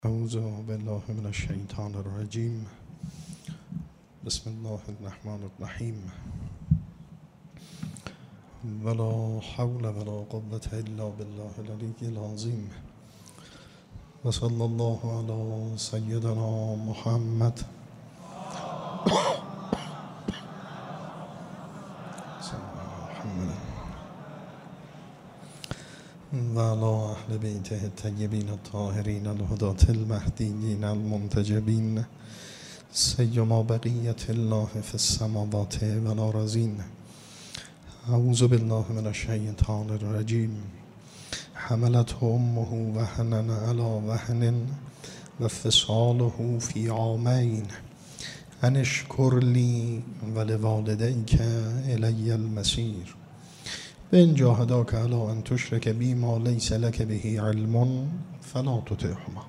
اعوذ بالله من الشیطان الرجیم. بسم الله الرحمن الرحیم. ولا حول ولا قوة الا بالله العلی العظیم. و صلی الله علی سیدنا محمد و علی اهل بیته الطیبین الطاهرین الهداة المهدیین المنتجبین سیما بقیة الله فی السماوات والارضین. اعوذ بالله من الشیطان الرجیم. حملته امه وهنا علی وهن و فصاله فی عامین ان اشکر لی ولوالدیک الی المصیر. بإن جاهداک علی ان تشرک بی ما لیس لک به علم فلا تطعهما.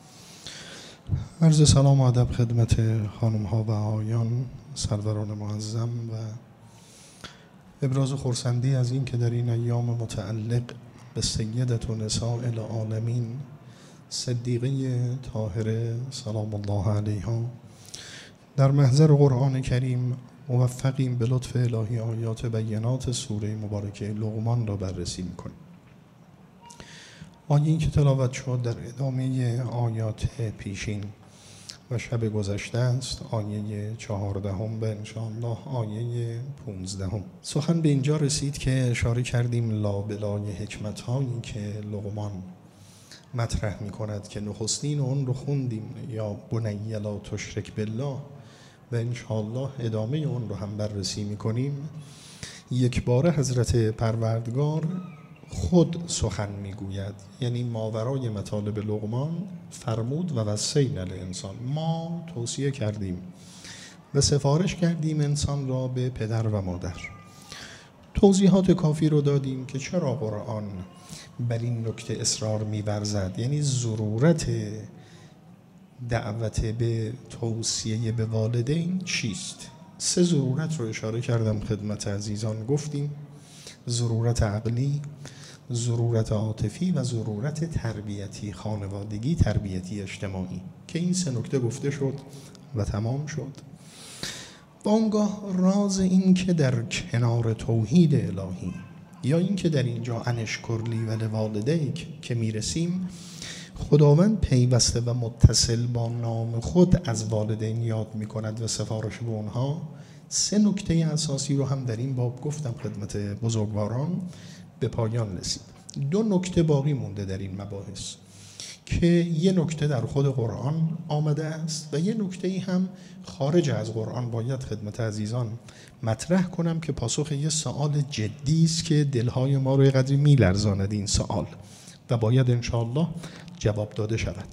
عرض سلام و ادب خدمت خانم ها و آقایان، سروران معظم، و ابراز خرسندی از این که در این ایام متعلق به سیدة نساء العالمین صدیقه طاهره سلام الله علیها در محضر قرآن کریم موفقیم به لطف الهی آیات بینات سوره مبارکه لقمان را بررسی میکنیم. آیه‌ای که تلاوت شد در ادامه آیات پیشین و شب گذشته است، آیه 14 و انشاءالله آیه 15. سخن به اینجا رسید که اشاره کردیم لابلای حکمت‌هایی که لقمان مطرح میکند که نخستین اون رو خوندیم، یا بنی لا تشرک بالله، و انشاءالله ادامه اون رو هم بررسی میکنیم. یک بار حضرت پروردگار خود سخن میگوید، یعنی ماورای مطالب لقمان فرمود و وصینا الانسان، ما توصیه کردیم و سفارش کردیم انسان را به پدر و مادر. توضیحات کافی رو دادیم که چرا قرآن بر این نکته اصرار می‌ورزد، یعنی ضرورت دعوت به توصیه به والدین چیست. 3 ضرورت رو اشاره کردم خدمت عزیزان. گفتیم ضرورت عقلی، ضرورت عاطفی و ضرورت تربیتی، خانوادگی، تربیتی اجتماعی، که این 3 نکته گفته شد و تمام شد. وانگاه راز این که در کنار توحید الهی، یا این که در اینجا ان اشکر لی ولوالدیک که میرسیم، خداوند پیوسته و متصل با نام خود از والدین یاد می کند و سفارش به اونها. 3 نکته اساسی رو هم در این باب گفتم خدمت بزرگواران، به پایان رسید. 2 نکته باقی مونده در این مباحث که یه نکته در خود قرآن آمده است و یه نکته هم خارج از قرآن باید خدمت عزیزان مطرح کنم که پاسخ یه سوال جدی است که دلهای ما رو یه قدری میلرزاند این سوال و باید انشاءالله جواب داده شود.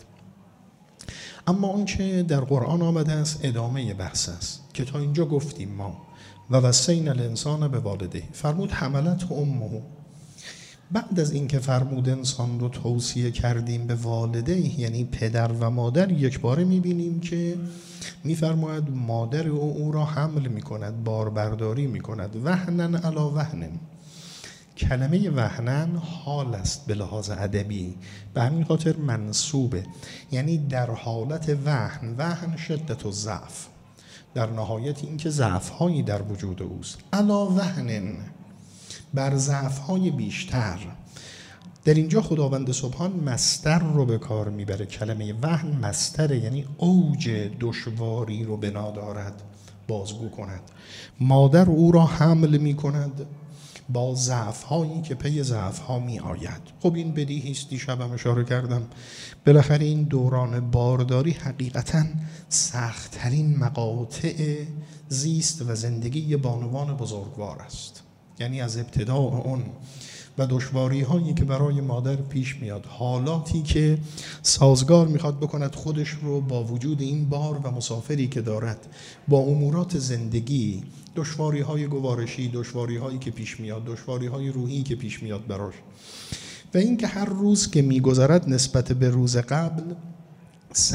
اما اون که در قرآن آمده است ادامه بحث است که تا اینجا گفتیم ما و وصینا الانسان بوالدیه. فرمود حملته امه. بعد از این که فرمود انسان رو توصیه کردیم به والدیه، یعنی پدر و مادر، یک باره میبینیم که میفرماید مادر او را حمل میکند، باربرداری میکند، وهنن علی وهنن. کلمه وهنن حال است به لحاظ ادبی، به همین خاطر منصوبه، یعنی در حالت وهن. وهن شدت و ضعف، در نهایت این که ضعف‌هایی در وجود اوست. علا وهن، بر ضعف‌های بیشتر. در اینجا خداوند سبحان مصدر رو به کار میبره. کلمه وهن مصدر، یعنی اوج دشواری رو بنا دارد، بازگو کند. مادر او را حمل میکند با ضعف‌هایی که پی ضعف‌ها می آید. خب این بدیهی است، دیشبم اشاره کردم، بالاخره این دوران بارداری حقیقتاً سخت‌ترین مقاطع زیست و زندگی بانوان بزرگوار است. یعنی از ابتداء اون و دشواری‌هایی که برای مادر پیش میاد، حالاتی که سازگار میخواد بکند خودش رو با وجود این بار و مسافری که دارد با امورات زندگی، دشواری‌های گوارشی، دشواری‌هایی که پیش میاد، دشواری‌های روحی که پیش میاد براش، و این که هر روز که میگذرد نسبت به روز قبل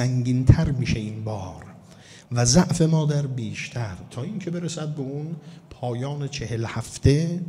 سنگین‌تر میشه این بار و ضعف مادر بیشتر، تا این که برسد به اون پایان 40 هفته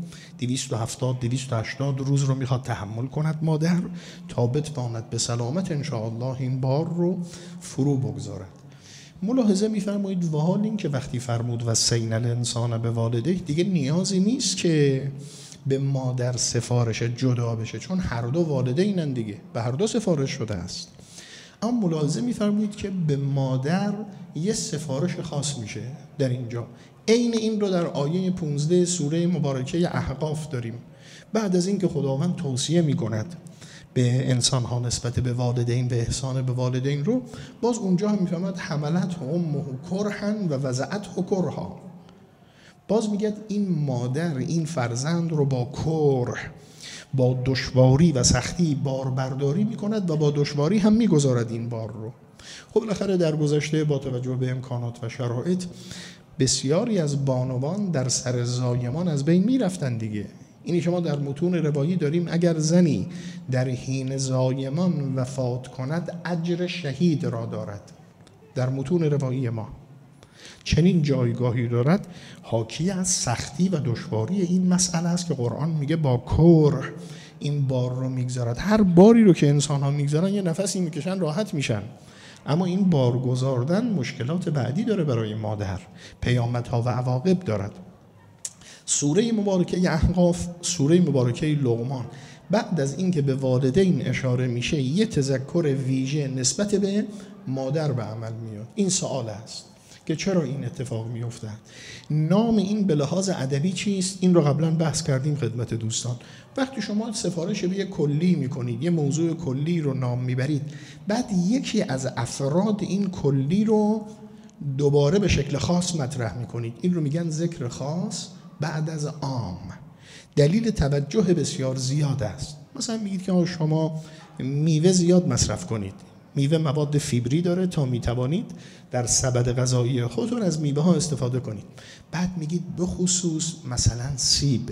270-280 روز رو میخواد تحمل کند مادر تا بتواند به سلامت انشاءالله این بار رو فرو بگذارد. ملاحظه میفرمایید و حال این که وقتی فرمود وصینا الانسان بوالدیه دیگه نیازی نیست که به مادر سفارش جدا بشه، چون هر دو والدینن دیگه، به هر دو سفارش شده است. اما ملاحظه میفرمایید که به مادر یه سفارش خاص میشه در اینجا. عین این رو در آیه 15 سوره مبارکه احقاف داریم. بعد از این که خداوند توصیه میکند به انسان ها نسبت به والدین و احسان به والدین رو، باز اونجا هم میفهمد حملت امه کرها و وضعته کرها. باز میگه این مادر این فرزند رو با کره، با دشواری و سختی باربرداری میکند و با دشواری هم میگذارد این بار رو. خب بالاخره در گذشته با توجه به امکانات و شرایط بسیاری از بانوان در سر زایمان از بین میرفتن دیگه. اینی که ما در متون روایی داریم اگر زنی در حین زایمان وفات کند اجر شهید را دارد. در متون روایی ما چنین جایگاهی دارد، حاکی از سختی و دشواری این مسئله است که قرآن میگه با کر این بار رو میگذارد. هر باری رو که انسان ها میگذارن یه نفسی میکشن راحت میشن، اما این بار گذاردن مشکلات بعدی داره برای مادر، پیامدها و عواقب دارد. سوره مبارکه احقاف، سوره مبارکه لقمان، بعد از اینکه به والدین اشاره میشه یه تذکر ویژه نسبت به مادر به عمل میاد. این سوال است که چرا این اتفاق میفته؟ نام این به لحاظ ادبی چیست؟ این رو قبلا بحث کردیم خدمت دوستان. وقتی شما سفارش به یه کلی میکنید، یه موضوع کلی رو نام میبرید، بعد یکی از افراد این کلی رو دوباره به شکل خاص مطرح میکنید، این رو میگن ذکر خاص بعد از عام. دلیل توجه بسیار زیاد است. مثلا میگید که شما میوه زیاد مصرف کنید، میوه مواد فیبری داره تا میتوانید در سبد غذایی خودتون از میوه ها استفاده کنید. بعد میگید به خصوص مثلا سیب،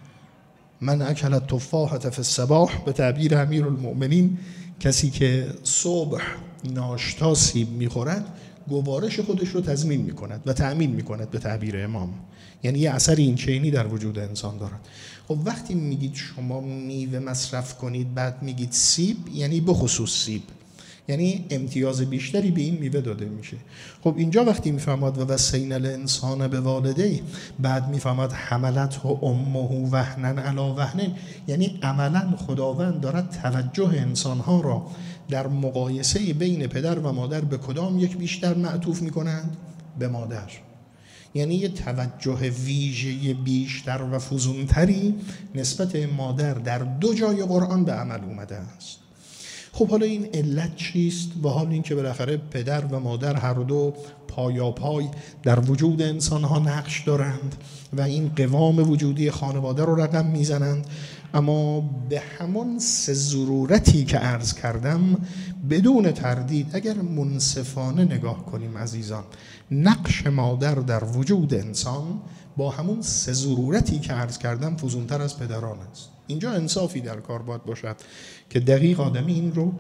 من اکل التفاحة فی الصباح، به تعبیر امیرالمؤمنین کسی که صبح ناشتا سیب میخورد گوارش خودش رو تضمین میکند و تأمین میکند به تعبیر امام، یعنی یه اثر این چینی در وجود انسان دارد. خب وقتی میگید شما میوه مصرف کنید بعد میگید سیب، یعنی به خصوص سیب، یعنی امتیاز بیشتری به این میوه داده میشه. خب اینجا وقتی میفهمد و وصینا الانسان بوالدیه، بعد میفهمد حملته امه وهنا علی وهن، یعنی عملا خداوند دارد توجه انسانها را در مقایسه بین پدر و مادر به کدام یک بیشتر معطوف میکنند؟ به مادر. یعنی یه توجه ویژه بیشتر و فزونتری نسبت مادر در دو جای قرآن به عمل اومده است. خب حالا این علت چیست؟ و حال این که بالاخره پدر و مادر هر دو پایاپای در وجود انسان ها نقش دارند و این قوام وجودی خانواده رو رقم میزنند، اما به همون سه ضرورتی که عرض کردم بدون تردید اگر منصفانه نگاه کنیم عزیزان، نقش مادر در وجود انسان با همون سه ضرورتی که عرض کردم فزونتر از پدران است. اینجا انصافی در کار باید باشد که دقیق آدمی این رو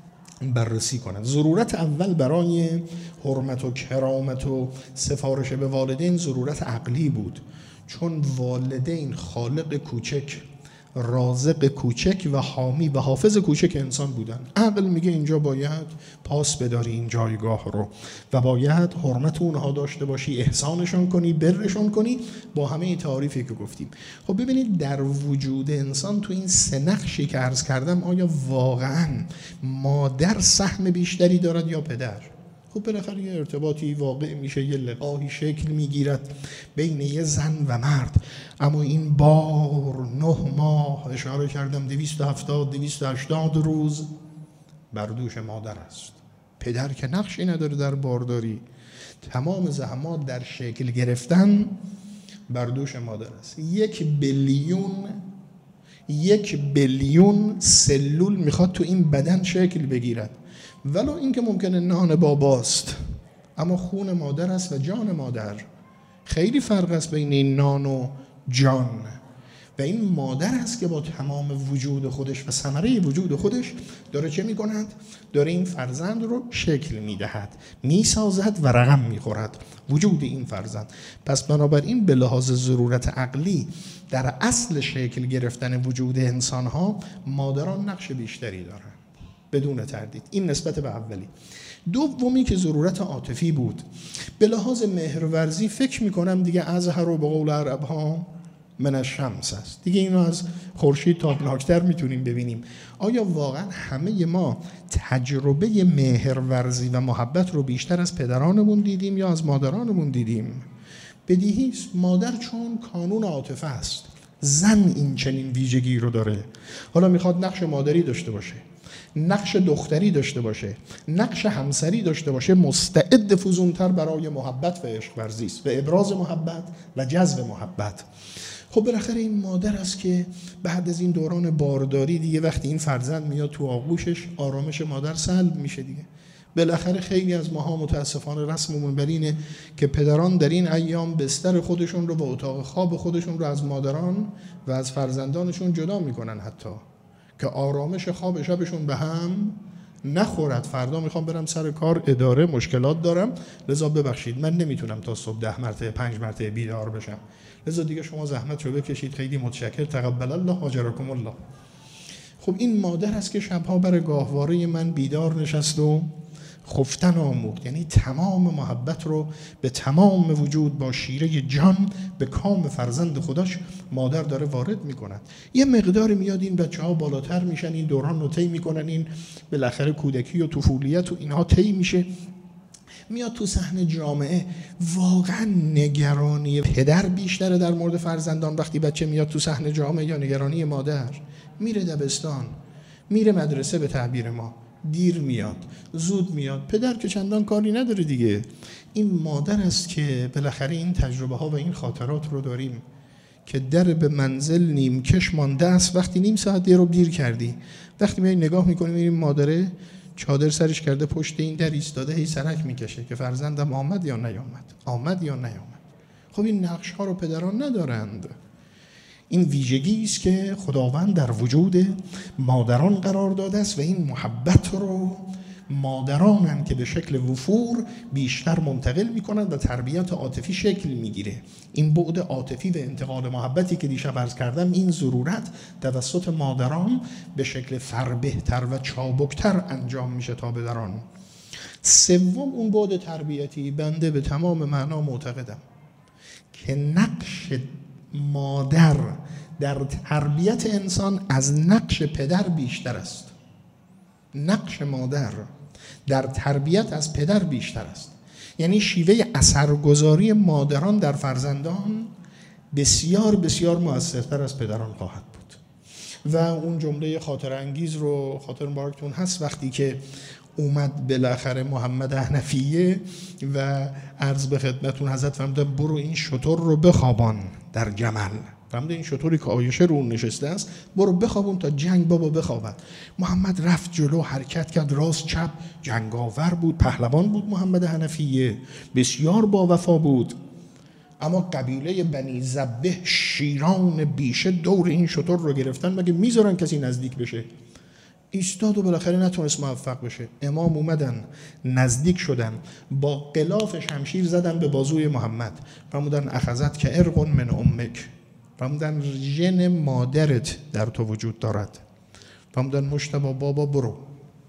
بررسی کند. ضرورت اول برای حرمت و کرامت و سفارش به والدین ضرورت عقلی بود، چون والدین خالق کوچک، رازق کوچک و حامی و حافظ کوچک انسان بودن. عقل میگه اینجا باید پاس بداری این جایگاه رو و باید حرمت اونها داشته باشی، احسانشون کنی، برشون کنی، با همه تعاریفی که گفتیم. خب ببینید در وجود انسان تو این سه نقشی که عرض کردم آیا واقعا مادر سهم بیشتری دارد یا پدر؟ خب بالاخره یه ارتباطی واقع میشه، یه لقاهی شکل میگیرد بین یه زن و مرد، اما این بار 9 ماه اشاره کردم 270-280 روز بر دوش مادر است. پدر که نقشی نداره در بارداری، تمام زحمات در شکل گرفتن بر دوش مادر است. 1 بیلیون سلول میخواد تو این بدن شکل بگیرد، ولو این که ممکنه نان باباست اما خون مادر است و جان مادر. خیلی فرق است بین این نان و جان. و این مادر است که با تمام وجود خودش و ثمره وجود خودش داره چه میکند؟ داره این فرزند رو شکل میدهد، میسازد و رقم میخورد وجود این فرزند. پس بنابراین به لحاظ ضرورت عقلی در اصل شکل گرفتن وجود انسانها مادران نقش بیشتری دارند بدون تردید. این نسبت به اولی. دومی که ضرورت عاطفی بود، به لحاظ مهرورزی فکر میکنم دیگه ازهر و به قول عرب ها من الشمس است، دیگه اینو از خورشید تابناکتر میتونیم ببینیم. آیا واقعا همه ما تجربه مهرورزی و محبت رو بیشتر از پدرانمون دیدیم یا از مادرانمون دیدیم؟ بدیهی است مادر چون کانون عاطفه است، زن این چنین ویژگی رو داره. حالا میخواد نقش مادری داشته باشه، نقش دختری داشته باشه، نقش همسری داشته باشه، مستعد فزونتر برای محبت و عشق ورزی است و ابراز محبت و جذب محبت. خب بالاخره این مادر است که بعد از این دوران بارداری دیگه وقتی این فرزند میاد تو آغوشش آرامش مادر سلب میشه دیگه. بالاخره خیلی از ماها متاسفانه رسممون بر اینه که پدران در این ایام بستر خودشون رو و اتاق خواب خودشون رو از مادران و از فرزندانشون جدا میکنن، حتی که آرامش خواب شبشون به هم نخورد. فردا میخوام برم سر کار، اداره، مشکلات دارم، لذا ببخشید من نمیتونم تا صبح 10 مرتبه 5 مرتبه بیدار بشم، لذا دیگه شما زحمت رو بکشید، خیلی متشکر، تقبل الله اجرکم الله. خب این مادر است که شبها بر گاهواره من بیدار نشست و خفتن آموخت، یعنی تمام محبت رو به تمام وجود با شیره جان به کام فرزند خودش مادر داره وارد میکنن. یه مقداری میاد این بچه‌ها بالاتر میشن، این دوران رو طی میکنن، این بالاخره کودکی و طفولیت و اینها طی میشه، میاد تو صحنه جامعه. واقعا نگرانی پدر بیشتره در مورد فرزندان وقتی بچه میاد تو صحنه جامعه یا نگرانی مادر؟ میره دبستان، میره مدرسه، به تعبیر ما دیر میاد زود میاد، پدر که چندان کاری نداره دیگه. این مادر است که بالاخره این تجربه ها و این خاطرات رو داریم که در به منزل نیم کش مانده است. وقتی نیم ساعت رو دیر کردی، وقتی میای نگاه میکنیم میریم مادره چادر سرش کرده پشت این در ایستاده، هی سرک میکشه که فرزندم آمد یا نیامد، آمد یا نیامد. خب این نقش ها رو پدران ندارند. این ویژگی است که خداوند در وجود مادران قرار داده است و این محبت رو مادرانن که به شکل وفور بیشتر منتقل میکنند و تربیت عاطفی شکل میگیره. این بعد عاطفی و انتقال محبتی که دیشب عرض کردم، این ضرورت توسط مادران به شکل فربهتر و چابکتر انجام میشه تا پدران. سوم اون بعد تربیتی، بنده به تمام معنا معتقدم که نقش مادر در تربیت انسان از نقش پدر بیشتر است. نقش مادر در تربیت از پدر بیشتر است. یعنی شیوه اثرگذاری مادران در فرزندان بسیار بسیار مؤثرتر از پدران خواهد بود. و اون جمله خاطر انگیز رو خاطر مبارکتون هست وقتی که اومد بالاخره محمد حنفیه و عرض به خدمتون حضرت فرمودن برو این شتر رو بخوابان در جمل. فرموده این شتری که عایشه رو نشسته است برو بخوابون تا جنگ بابا بخوابد. محمد رفت جلو، حرکت کرد راست چپ، جنگاور بود، پهلوان بود. محمد حنفیه بسیار با وفا بود، اما قبیله بنی ذبه شیران بیشه دور این شتر رو گرفتن، مگه میذارن کسی نزدیک بشه؟ ایستاد و بالاخره نتونست موفق بشه. امام اومدن نزدیک شدن، با غلاف شمشیر زدن به بازوی محمد، فرمودن اخذت که ارق من امک، فرمودن ژن مادرت در تو وجود دارد، فرمودن مجتبی بابا برو،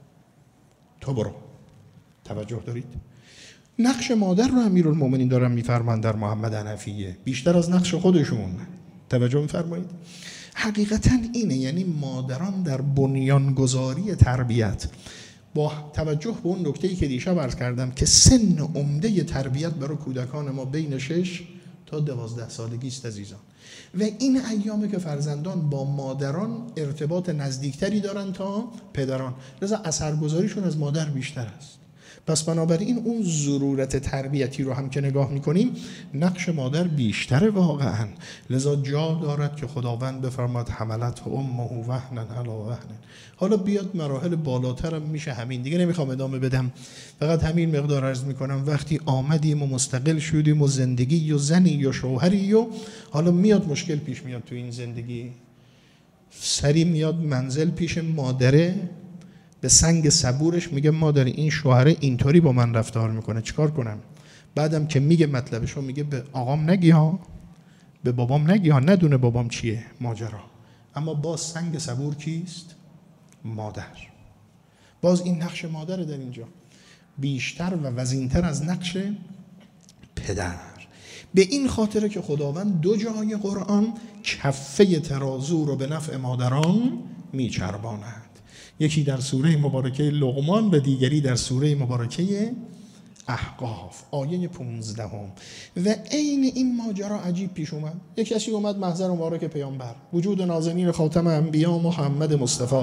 تو برو. توجه دارید؟ نقش مادر رو امیرالمومنین دارن میفرمان در محمد حنفیه بیشتر از نقش خودشون. توجه میفرمایید؟ حقیقتا اینه، یعنی مادران در بنیانگذاری تربیت با توجه به اون نکته‌ای که دیشب عرض کردم که سن عمده تربیت برای کودکان ما بین 6 تا 12 سالگی است عزیزان، و این ایامه که فرزندان با مادران ارتباط نزدیکتری دارن تا پدران، لذا اثرگذاریشون از مادر بیشتر است. پس بنابراین اون ضرورت تربیتی رو هم که نگاه میکنیم نقش مادر بیشتره واقعا، لذا جا دارد که خداوند بفرماد حملت امه وهنا علی وهن. حالا بیاد مراحل بالاترم میشه همین، دیگه نمیخوام ادامه بدم، فقط همین مقدار عرض میکنم. وقتی آمدیم و مستقل شدیم و زندگی و زنی و شوهری و حالا میاد مشکل پیش میاد تو این زندگی، سری میاد منزل پیش مادره، به سنگ صبورش میگه مادر این شوهره اینطوری با من رفتار میکنه چیکار کنم؟ بعدم که میگه مطلبشو میگه به آقام نگی ها، به بابام نگی ها، ندونه بابام چیه ماجرا. اما باز سنگ صبور کیست؟ مادر. باز این نقش مادر در اینجا بیشتر و وزینتر از نقش پدر. به این خاطره که خداوند دو جای قرآن کفه ترازو رو به نفع مادران میچرباند، یکی در سوره مبارکه لقمان و دیگری در سوره مبارکه احقاف آیه 15. و عین این ماجرا عجیب پیش اومد. یک کسی اومد محضر مبارک پیامبر وجود نازنین خاتم انبیا محمد مصطفی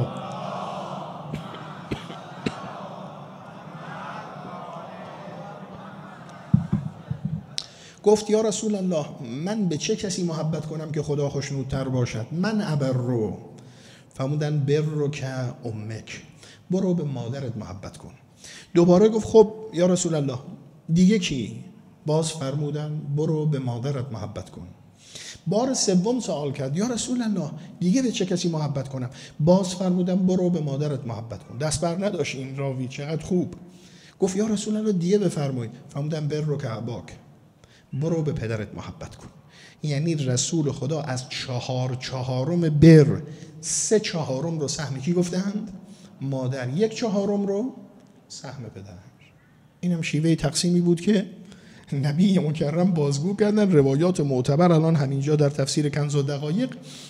گفت یا رسول الله من به چه کسی محبت کنم که خدا خوشنودتر باشد؟ من ابرو. فرمودن بر رو که امک، برو به مادرت محبت کن. دوباره گفت خب یا رسول الله دیگه کی؟ باز فرمودن برو به مادرت محبت کن. بار سوم سوال کرد یا رسول الله دیگه به چه کسی محبت کنم؟ باز فرمودن برو به مادرت محبت کن. دست بر نداشت این راوی، چقدر خوب. گفت یا رسول الله دیگه بفرمایید. فرمودن بر رو که اباک، برو به پدرت محبت کن. یعنی رسول خدا از 4/4 بر 3/4 رو سهم کی گفتند؟ مادر. 1/4 رو سهم پدر. اینم شیوه تقسیمی بود که نبی مکرم بازگو کردن. روایات معتبر الان همینجا در تفسیر کنز الدقایق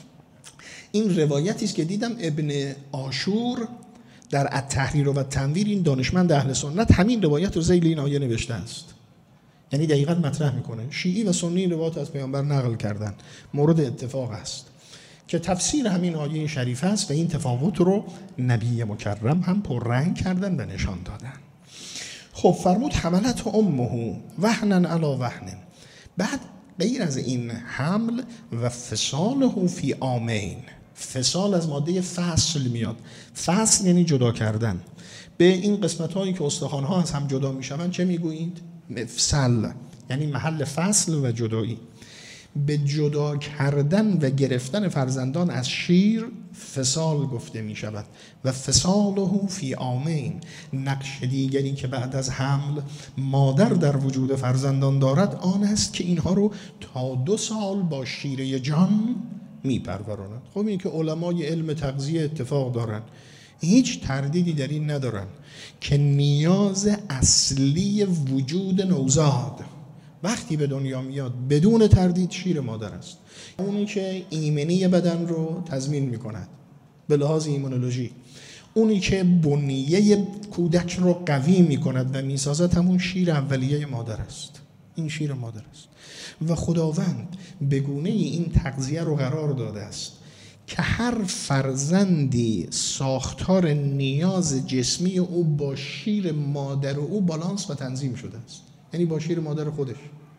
این روایتی است که دیدم ابن عاشور در التحریر و التنویر، این دانشمند اهل سنت، همین روایت رو ذیل این آیه نوشته است. یعنی دقیقاً مطرح میکنه شیعی و سنی روایات از پیامبر نقل کردن، مورد اتفاق است که تفسیر همین آیه شریف است و این تفاوت رو نبی مکرم هم پررنگ کردن و نشان دادن. خب فرمود حملت امه وهنا علی وهن. بعد غیر از این حمل و فصاله فی عامین. فصال از ماده فصل میاد. فصل یعنی جدا کردن. به این قسمت هایی که استخوان ها از هم جدا میشوند چه میگویید؟ مفصل، یعنی محل فصل و جدایی. به جدا کردن و گرفتن فرزندان از شیر فصال گفته می شود. و فصاله فی عامین. نقش دیگری که بعد از حمل مادر در وجود فرزندان دارد آن است که اینها رو تا 2 سال با شیره جان می پروراند. خب این که علمای علم تغذیه اتفاق دارن، هیچ تردیدی در این ندارن که نیاز اصلی وجود نوزاد وقتی به دنیا میاد بدون تردید شیر مادر است. اونی که ایمنی بدن رو تضمین میکند به لحاظ ایمونولوژی، اونی که بنیه کودک رو قوی میکند و میسازد همون شیر اولیه مادر است. این شیر مادر است و خداوند به گونه این تغذیه رو قرار داده است که هر فرزندی ساختار نیاز جسمی او با شیر مادر او بالانس و تنظیم شده است. یعنی با شیر مادر خودش.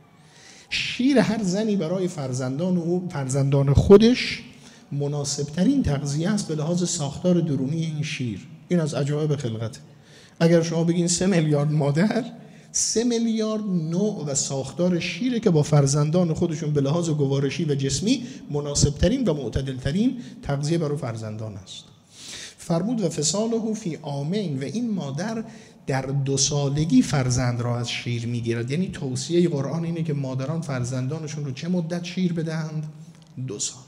شیر هر زنی برای فرزندان خودش مناسب ترین تغذیه است به لحاظ ساختار درونی این شیر. این از عجایب خلقت. اگر شما بگین 3 میلیارد مادر، 3 میلیارد نوع و ساختار شیره که با فرزندان خودشون به لحاظ گوارشی و جسمی مناسب ترین و معتدل ترین تغذیه برای فرزندان است. فرمود و فصاله فی عامین. و این مادر در 2 سالگی فرزند را از شیر میگیرد. یعنی توصیه قرآن اینه که مادران فرزندانشون رو چه مدت شیر بدهند؟ 2 سال.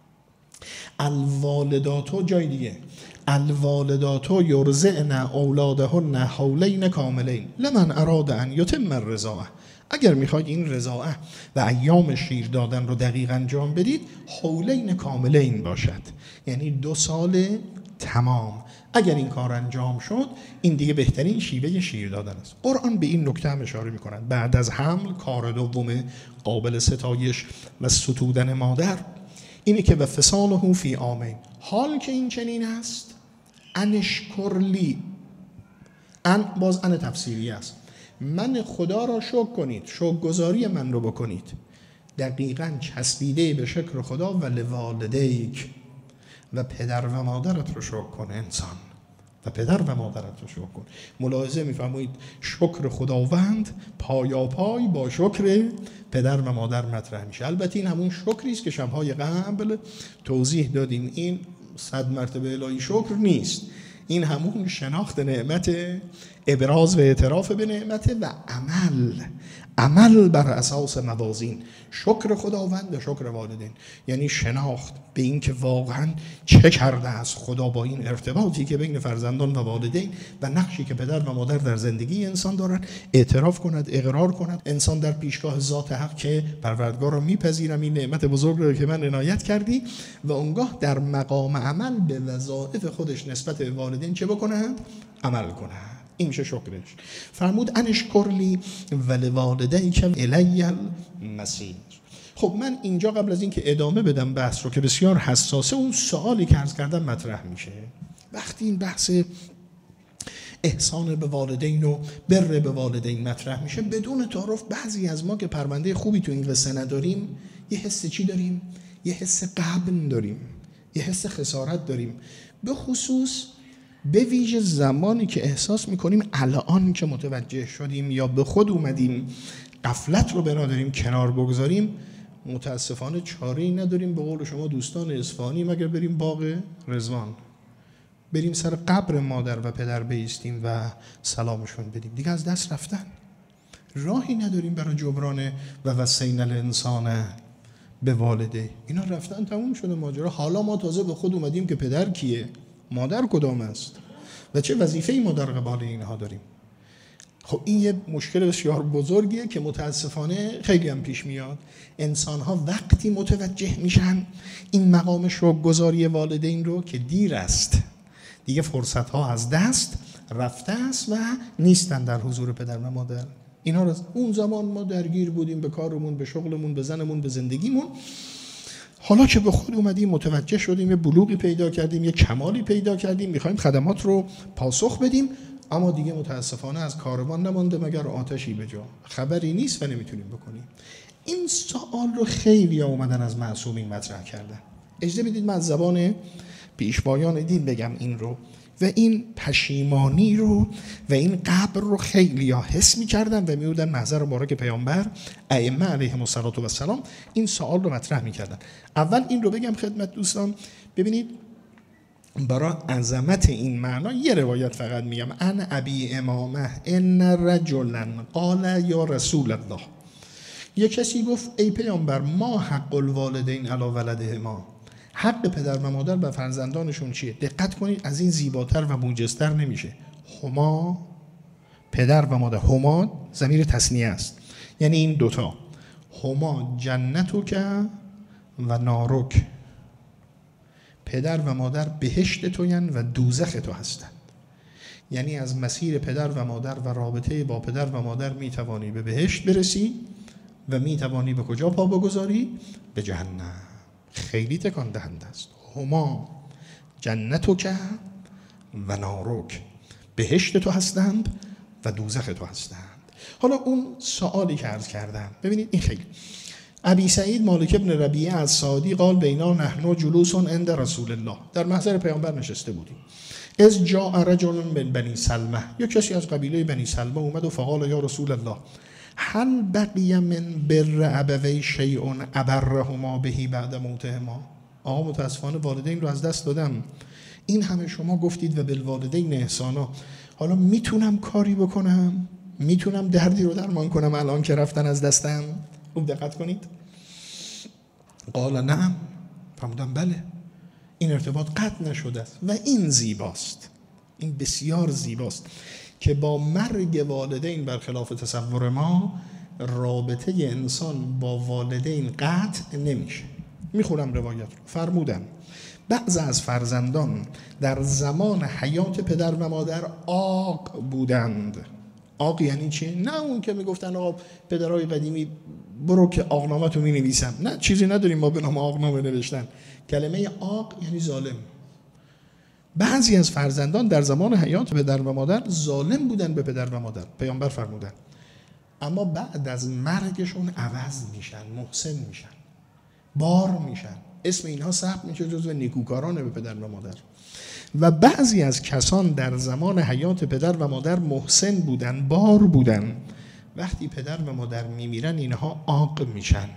الوالداتو جای دیگه الوالداتو یرضعن اولادهن حولین کاملین لمن اراد ان یتم الرضاعه. اگر میخواید این رضاعه و ایام شیر دادن رو دقیق انجام بدید حولین کاملین باشد، یعنی 2 سال تمام. اگر این کار انجام شد این دیگه بهترین شیوه شیر دادن است. قرآن به این نکته هم اشاره می‌کند. بعد از حمل کار دوم قابل ستایش و ستودن مادر اینه که و فصاله فی عامین. حال که این چنین است انشکر لی باز ان تفسیری است. من خدا را شکر کنید، شکرگزاری من رو بکنید. دقیقاً چسبیده به شکر خدا و لوالدیک، و پدر و مادرت رو شکر کن انسان، و پدر و مادرت رو شکر کن. ملاحظه می‌فرمایید شکر خداوند پایاپای با شکر پدر و مادر مطرح میشه. البته این همون شکری است که شب‌های قبل توضیح دادیم، این 100 مرتبه الهی شکر نیست، این همون شناخت نعمت، ابراز و اعتراف به نعمت و عمل بر اساس موازین، شکر خداوند و شکر والدین، یعنی شناخت به این که واقعا چه کرده است خدا با این ارتباطی که بین فرزندان و والدین و نقشی که پدر و مادر در زندگی انسان دارن، اعتراف کند، اقرار کند انسان در پیشگاه ذات حق که پروردگار رو میپذیرم این نعمت بزرگ رو که من عنایت کردی، و اونگاه در مقام عمل به وظایف خودش نسبت به والدین چه بکنند؟ عمل کنند. این میشه شکرش. فرمود انشکر لی ولوالدیک الی المصیر. خب من اینجا قبل از اینکه ادامه بدم بحث رو که بسیار حساسه، اون سوالی که عرض کردم مطرح میشه. وقتی این بحث احسان به والدین و بر به والدین مطرح میشه، بدون تعارف بعضی از ما که پرونده خوبی تو این قصه نداریم، یه حس چی داریم؟ یه حس غبن داریم، یه حس خسارت داریم، به خصوص به ویژه زمانی که احساس میکنیم الان که متوجه شدیم یا به خود اومدیم غفلت رو برادریم کنار بگذاریم، متاسفانه چاره‌ای نداریم به قول شما دوستان اصفهانی مگر بریم باغ رضوان، بریم سر قبر مادر و پدر بایستیم و سلامشون بدیم. دیگه از دست رفتن، راهی نداریم برای جبران و وصینا الانسان به والده. اینا رفتن، تموم شده ماجرا. حالا ما تازه به خود اومدیم که پدر کیه، مادر کدام است و چه وظیفه‌ای ما در قبال اینها داریم. خب این یه مشکل بسیار بزرگیه که متاسفانه خیلی هم پیش میاد. انسان‌ها وقتی متوجه میشن این مقام شکرگزاری والدین رو که دیر است، دیگه فرصت‌ها از دست رفته است و نیستن در حضور پدر و مادر. اینا رو اون زمان ما درگیر بودیم به کارمون، به شغلمون، به زنمون، به زندگیمون. حالا که به خود اومدیم متوجه شدیم، یه بلوغی پیدا کردیم، یه کمالی پیدا کردیم، میخوایم خدمات رو پاسخ بدیم، اما دیگه متاسفانه از کاروان نمانده مگر آتشی به جا، خبری نیست و نمیتونیم بکنیم. این سوال رو خیلی اومدن از معصومین مطرح کردن. اجازه بدید من از زبان پیشوایان دین بگم این رو، و این پشیمانی رو و این قبر رو خیلی ها حس می‌کردن و می‌بودن محضر مبارک پیامبر ائمه علیهم السلام این سوال رو مطرح می‌کردن. اول این رو بگم خدمت دوستان، ببینید برای عظمت این معنا یه روایت فقط میگم. ان ابی امامه ان رجلا قال یا رسول الله، یه کسی گفت ای پیامبر ما حق الوالدین علی ولدهما، حق پدر و مادر به فرزندانشون چیه؟ دقت کنید از این زیباتر و موجزتر نمیشه. هما، پدر و مادر، هما ضمیر تثنیه است، یعنی این دوتا، هما جنتک و نارک، پدر و مادر بهشت توین و دوزخ تو هستند. یعنی از مسیر پدر و مادر و رابطه با پدر و مادر میتوانی به بهشت برسی و میتوانی به کجا پا بگذاری؟ به جهنم. خیلی تکان دهنده است. هما جنتک و نارک، بهشت تو هستند و دوزخ تو هستند. حالا اون سوالی که عرض کردم ببینید این خیلی. ابی سعید مالک ابن ربیعه از سعدی قال بینا نحن جلوس عند رسول الله، در محضر پیامبر نشسته بودیم. از جاء رجل من بنی سلمه، یک کسی از قبیله بنی سلمه اومد و فقال یا رسول الله هل بقی من بر ابوی شیء ابرهما بهی بعد موتهما. آقا متاسفانه والدین رو از دست دادم، این همه شما گفتید و بالوالدین احسانا، حالا میتونم کاری بکنم؟ میتونم دردی رو درمان کنم الان که رفتن از دستم؟ خوب دقت کنید. قال نعم، فرمودم بله، این ارتباط قطع نشده است و این زیباست، این بسیار زیباست که با مرگ والدین برخلاف تصور ما رابطه انسان با والدین قطع نمیشه. میخونم روایت رو. فرمودن بعض از فرزندان در زمان حیات پدر و مادر عاق بودند. عاق یعنی چی؟ نه اون که میگفتن آقا پدرای قدیمی برو که عاقنامه‌تو مینویسم، نه چیزی نداریم ما به نام عاقنامه نوشتن. کلمه عاق یعنی ظالم. بعضی از فرزندان در زمان حیات پدر و مادر ظالم بودن به پدر و مادر، پیامبر فرمودن، اما بعد از مرگشون عوض میشن، محسن میشن، بار میشن، اسم اینها ثبت میشه جزو نیکوکاران به پدر و مادر. و بعضی از کسان در زمان حیات پدر و مادر محسن بودن، بار بودن، وقتی پدر و مادر میمیرن اینها عاق میشن،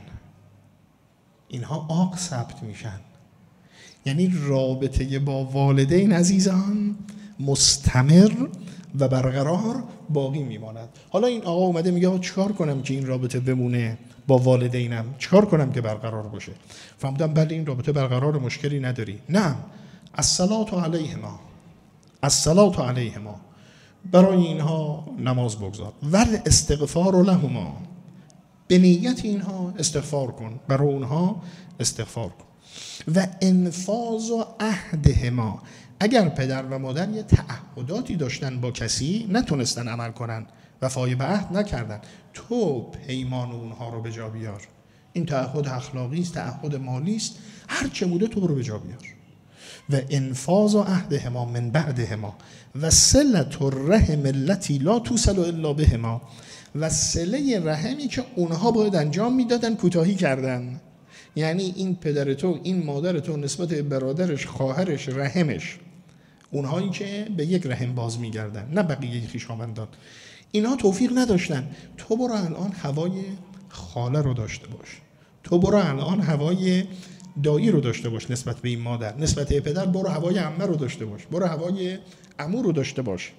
اینها عاق ثبت میشن. یعنی رابطه با والدین عزیزان مستمر و برقرار باقی میماند. حالا این آقا اومده میگه چیکار کنم که این رابطه بمونه با والدینم، چیکار کنم که برقرار باشه؟ فهمیدم بله این رابطه برقرار، مشکلی نداری. نه، الصلاة علیهما، الصلاة علیهما، برای اینها نماز بگذار، ول استغفار لهما، به نیت اینها استغفار کن، برای اونها استغفار کن. و انفاذ عهدهما، اگر پدر و مادر یه تعهداتی داشتن با کسی نتونستن عمل کنن، وفای به عهد نکردن، تو پیمان اونها رو به جا بیار. این تعهد اخلاقی است، تعهد مالی است، هر چه بوده تو رو به جا بیار. و انفاذ عهدهما من بعدهما و صلة الرحم التي لا توصل الا بهما، و صله رحمی که اونها باید انجام میدادن کوتاهی کردن. یعنی این پدر تو، این مادر تو نسبت به برادرش، خواهرش، رحمش، اونهایی که به یک رحم باز میگردن، نه بقیه خویشاوندان، اینها توفیق نداشتن. تو برو الان هوای خاله رو داشته باش، تو برو الان هوای دایی رو داشته باش نسبت به این مادر، نسبت به پدر برو هوای عمه رو داشته باش، برو هوای عمو رو داشته باش.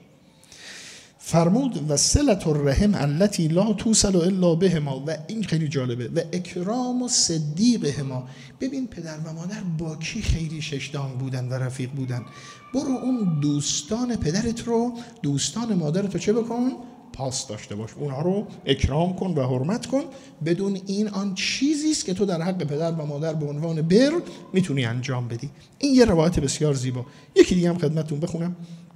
فرمود و صلة الرحم التي لا توصل الا بهما، و این خیلی جالبه، و اکرام صدیقهما. ببین پدر و مادر با کی خیلی ششدان بودن و رفیق بودن، برو اون دوستان پدرت رو، دوستان مادرت رو چه بکن؟ پاس داشته باش، اونها رو اکرام کن و حرمت کن. بدون این آن چیزی است که تو در حق پدر و مادر به عنوان بر میتونی انجام بدی. این یه روایت بسیار زیبا. یکی دیگه هم خدمتتون بخونم.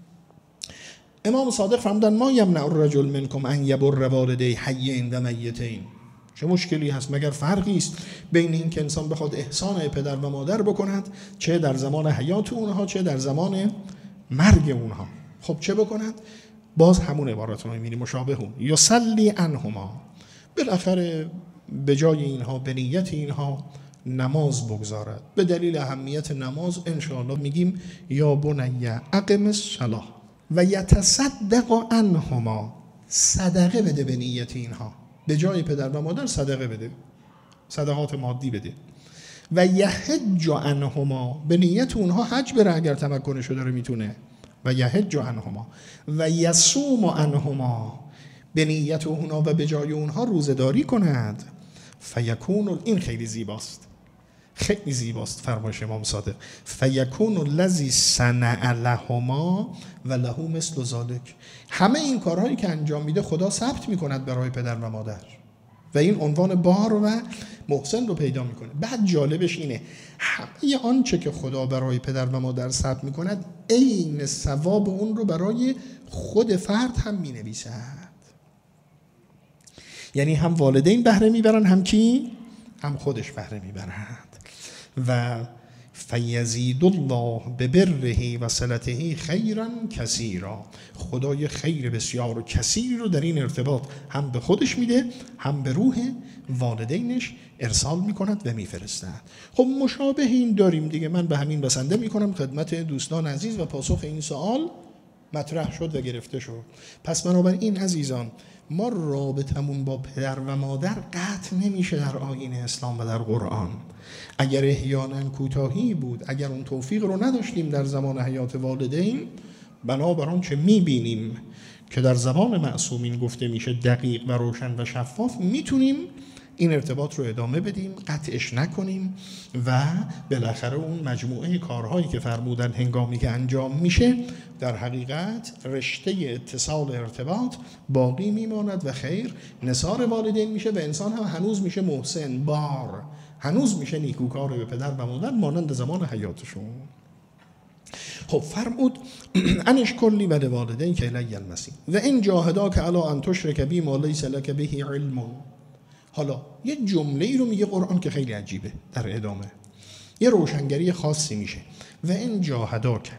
امام صادق فرمودن ما یمنع الرجل منکم ان یبر والدی حیین و میتین. چه مشکلی هست؟ مگر فرقی است بین این که انسان بخواد احسان پدر و مادر بکند، چه در زمان حیات اونها چه در زمان مرگ اونها؟ خب چه بکند؟ باز همون عبارت رو می‌بینیم مشابه هم، یصلی عنهما، بالاخره به جای اینها، به نیت اینها نماز بگذارد. به دلیل اهمیت نماز انشاءالله میگیم یا بنی اقم الصلاة و یتصدق عنهما، صدقه بده به نیت اینها، به جای پدر و مادر صدقه بده، صدقات مادی بده. و یحج عنهما، به نیت اونها حج بره اگر تمکنشو داره میتونه، و یحج عنهما و یصوم عنهما، به نیت اونها و به جای اونها روزه‌داری کند. فیکون، این خیلی زیباست، خیلی زیباست فرمایش امام صادق، فیکون الذی صنع لهما و له مثل ذلک. همه این کارهایی که انجام میده خدا ثبت میکند برای پدر و مادر و این عنوان بار و محسن رو پیدا میکنه. بعد جالبش اینه همه آنچه که خدا برای پدر و مادر ثبت میکند عین ثواب اون رو برای خود فرد هم مینویسد. یعنی هم والدین بهره میبرن، هم کی؟ هم خودش بهره میبرند. و فیزید الله ببره و صلته خیرا کثیرا، خدای خیر بسیار و کثیر رو در این ارتباط هم به خودش میده، هم به روح والدینش ارسال میکند و میفرستند. خب مشابه این داریم دیگه. من به همین بسنده میکنم خدمت دوستان عزیز و پاسخ این سوال مطرح شد و گرفته شد. پس بنابراین عزیزان، ما رابطمون با پدر و مادر قطع نمیشه در آیین اسلام و در قرآن. اگر احیانا کوتاهی بود، اگر اون توفیق رو نداشتیم در زمان حیات والدین، بنابر آن چه میبینیم که در زبان معصومین گفته میشه دقیق و روشن و شفاف، میتونیم این ارتباط رو ادامه بدیم، قطعش نکنیم و بالاخره اون مجموعه کارهایی که فرمودن هنگامی که انجام میشه در حقیقت رشته اتصال ارتباط باقی میماند و خیر نثار والدین میشه و انسان هم هنوز میشه محسن بار، هنوز میشه نیکوکار به پدر و مادر مانند زمان حیاتشون. خب فرمود انش کلی و والدین که الی المسیح و این جاهداک علی ان تشرک بی ما لیس لک به علم. حالا یه جمله‌ای رو میگه قرآن که خیلی عجیبه، در ادامه یه روشنگری خاصی میشه. و این جاهداک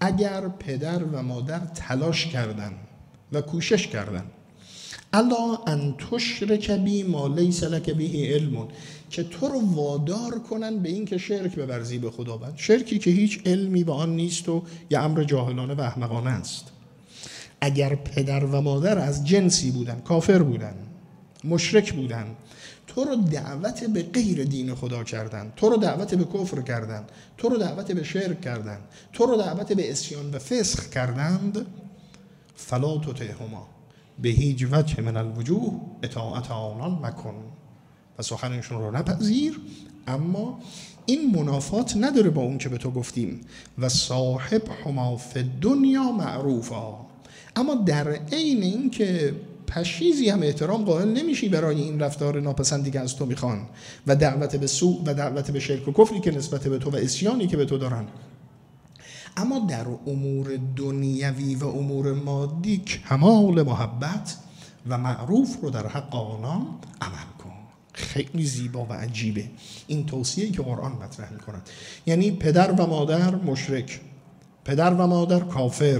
اگر پدر و مادر تلاش کردن و کوشش کردن الا ان تشرک بی ما لیس لک به علم، که تو رو وادار کنن به این که شرک بورزی به خداوند، شرکی که هیچ علمی به آن نیست و یه امر جاهلانه و احمقانه است. اگر پدر و مادر از جنسی بودن، کافر بودن، مشرک بودن، تو رو دعوت به غیر دین خدا کردن، تو رو دعوت به کفر کردن، تو رو دعوت به شرک کردن، تو رو دعوت به عصیان و فسق کردند، فلا تطعهما، به هیچ وجه من الوجوه اطاعت آنان مکن، و سخنشون رو نپذیر. اما این منافات نداره با اون که به تو گفتیم و صاحب هما فی دنیا معروفا، اما در عین این که پشیزی هم احترام قائل نمیشی برای این رفتار ناپسندی که از تو میخوان و دعوت به سوء و دعوت به شرک و کفری که نسبت به تو و عصیانی که به تو دارن. اما در امور دنیوی و امور مادی کمال محبت و معروف رو در حق آنان عمل کن. خیلی زیبا و عجیبه این توصیه‌ای که قرآن مطرح می‌کند. یعنی پدر و مادر مشرک، پدر و مادر کافر،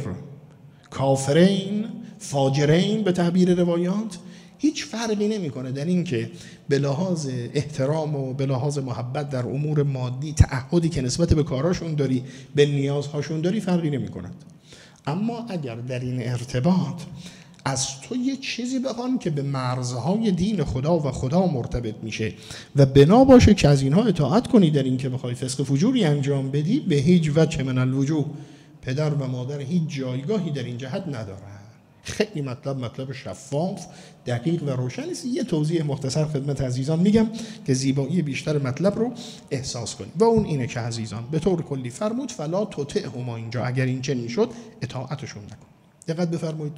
کافرین، فاجرین به تعبیر روایات، هیچ فرقی نمی‌کنه در این که به لحاظ احترام و به لحاظ محبت در امور مادی تعهدی که نسبت به کاراشون داری، به نیازهاشون داری، فرقی نمی‌کند. اما اگر در این ارتباط از تو یه چیزی بخوان که به مرزهای دین خدا و خدا مرتبط میشه و بنا باشه که از اینها اطاعت کنی در این که بخوای فسق فجوری انجام بدی، به هیچ وجه من الوجوه، پدر و مادر هیچ جایگاهی در این جهت ندارن. خیلی مطلب شفاف، دقیق و روشن است. یه توضیح مختصر خدمت عزیزان میگم که زیبایی بیشتر مطلب رو احساس کنید و اون اینه که عزیزان به طور کلی فرمود فلا تطعهما، اینجا اگر این چنین شد اطاعتشون نکن. دقت بفرمایید.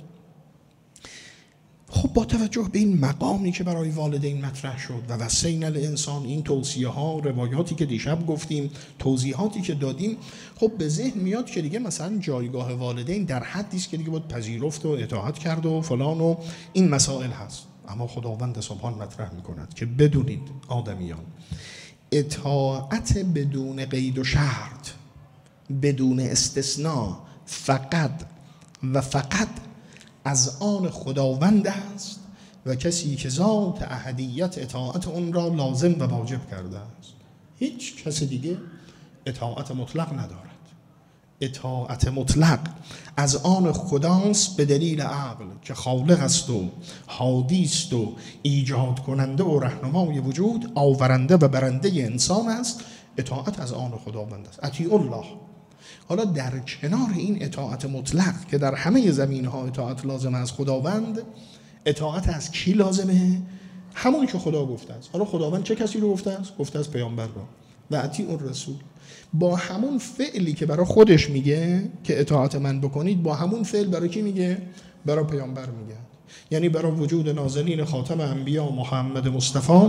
خب با توجه به این مقامی که برای والدین مطرح شد و وصینا الانسان، این توصیه ها، روایاتی که دیشب گفتیم، توضیحاتی که دادیم، خب به ذهن میاد که دیگه مثلا جایگاه والدین در حدی است که دیگه باید پذیرفت و اطاعت کرد و فلان و این مسائل هست. اما خداوند سبحان مطرح میکند که بدونید آدمیان، اطاعت بدون قید و شرط، بدون استثناء، فقط و فقط از آن خداوند است و کسی که ذات احدیت اطاعت اون را لازم و واجب کرده است. هیچ کس دیگه اطاعت مطلق ندارد. اطاعت مطلق از آن خداست به دلیل عقل که خالق است و هادی است و ایجاد کننده و رهنمای وجود، آورنده و برنده انسان است. اطاعت از آن خداوند است. اطیع الله. حالا در کنار این اطاعت مطلق که در همه زمینه‌ها اطاعت لازم از خداوند، اطاعت از کی لازمه؟ همون که خدا گفته است. حالا خداوند چه کسی رو گفته است؟ گفته است پیامبر رو. و اطیع الرسول، با همون فعلی که برای خودش میگه که اطاعت من بکنید، با همون فعل برای کی میگه؟ برای پیامبر میگه. یعنی برای وجود نازلین خاتم انبیا محمد مصطفی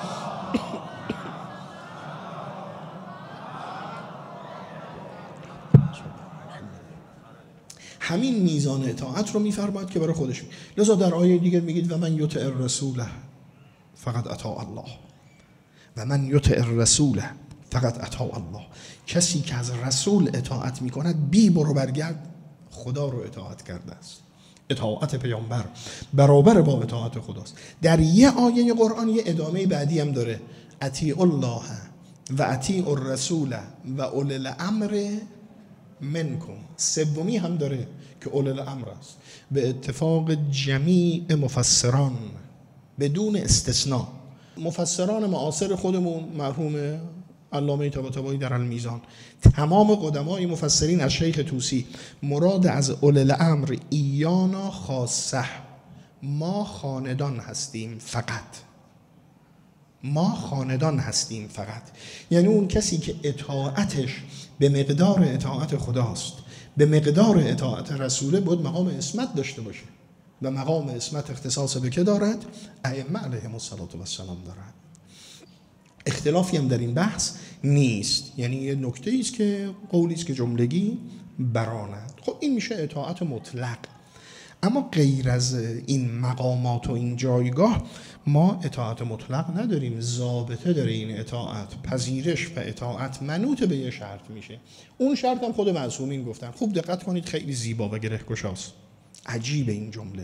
همین میزان اطاعت رو میفرماید که برای خودش میگه. لذا در آیه دیگر میگید و من یطع الرسول فقط اطاع الله، و من یطع الرسول فقط اطاع الله. کسی که از رسول اطاعت میکند بی برو برگرد خدا رو اطاعت کرده است. اطاعت پیامبر برابر با اطاعت خداست. در یه آیه قرآن یه ادامه بعدی هم داره، اطیع الله و اطیع الرسول و اولی الامر منکم. سومی هم داره که اولی الامر است، به اتفاق جمیع مفسران بدون استثناء. مفسران معاصر خودمون مرحوم علامه طباطبایی در المیزان، تمام قدمای مفسرین از شیخ طوسی، مراد از اولی الامر ایانا خاصه، ما خاندان هستیم فقط، ما خاندان هستیم فقط. یعنی اون کسی که اطاعتش به مقدار اطاعت خداست، به مقدار اطاعت رسوله، بود مقام عصمت داشته باشه و مقام عصمت اختصاص به که دارد؟ ائمه علیهم السلام دارد. اختلافی هم در این بحث نیست. یعنی یه نکته است که قولی است که جملگی براند. خب این میشه اطاعت مطلق. اما غیر از این مقامات و این جایگاه ما اطاعت مطلق نداریم، ضابطه داره این اطاعت. پذیرش و اطاعت منوط به یه شرط میشه. اون شرط هم خود معصومین گفتن. خوب دقت کنید، خیلی زیبا و گره‌گشاست. عجیب این جمله.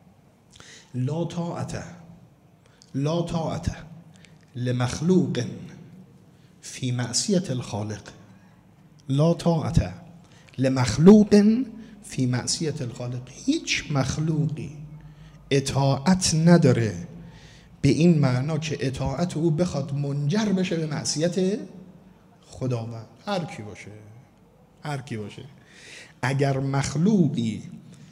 لا طاعت لمخلوق فی معصیت الخالق. لا طاعت لمخلوق فی معصیت الخالق. هیچ مخلوقی اطاعت نداره به این معنا که اطاعت او بخواد منجر بشه به معصیت خداوند. هر کی باشه. اگر مخلوقی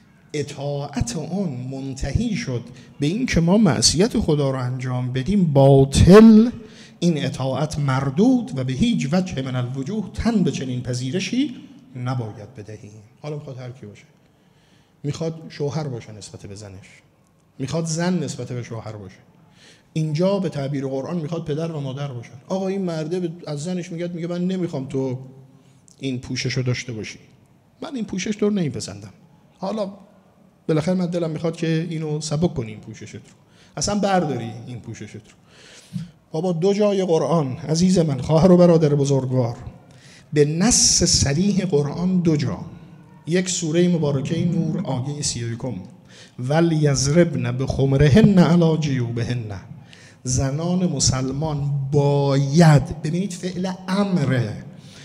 اطاعت اون منتهی شد به این که ما معصیت خدا رو انجام بدیم، باطل، این اطاعت مردود و به هیچ وجه من الوجوه تن به چنین پذیرشی نباید بدهیم. حالا میخواد هر کی باشه، میخواد شوهر باشه نسبت به زنش، میخواد زن نسبت به شوهر باشه، اینجا به تعبیر قرآن میخواد پدر و مادر باشن. آقا این مرده از زنش میگه من نمیخوام تو این پوشش رو داشته باشی، من این پوشش تو رو نمیپسندم، حالا بالاخره من دلم میخواد که اینو سبک کنی، این پوششت رو اصلا برداری، این پوششت رو. بابا دو جای قرآن عزیز من، خواهر و برادر بزرگوار، به نص صریح قرآن دو جا، یک سوره مبارکه نور آیه 31 وَلْيَضْرِبْنَ بِخُمُرِهِنَّ عَلَىٰ جِیوبِهِنَّ. زنان مسلمان باید، ببینید فعل امره،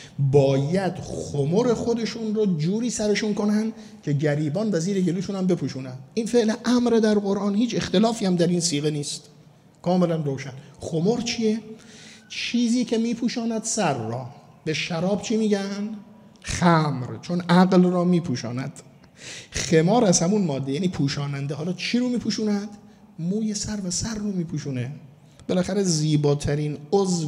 باید خمر خودشون رو جوری سرشون کنن که گریبان و زیر گلوشون هم بپوشونن. این فعل امر در قرآن، هیچ اختلافی هم در این صیغه نیست، کاملا روشن. خمر چیه؟ چیزی که میپوشاند سر را. به شراب چی میگن؟ خمر، چون عقل را میپوشاند. خمار از همون ماده، یعنی پوشاننده. حالا چی رو میپوشوند؟ موی سر و سر رو میپوشونه. بالاخره زیباترین عضو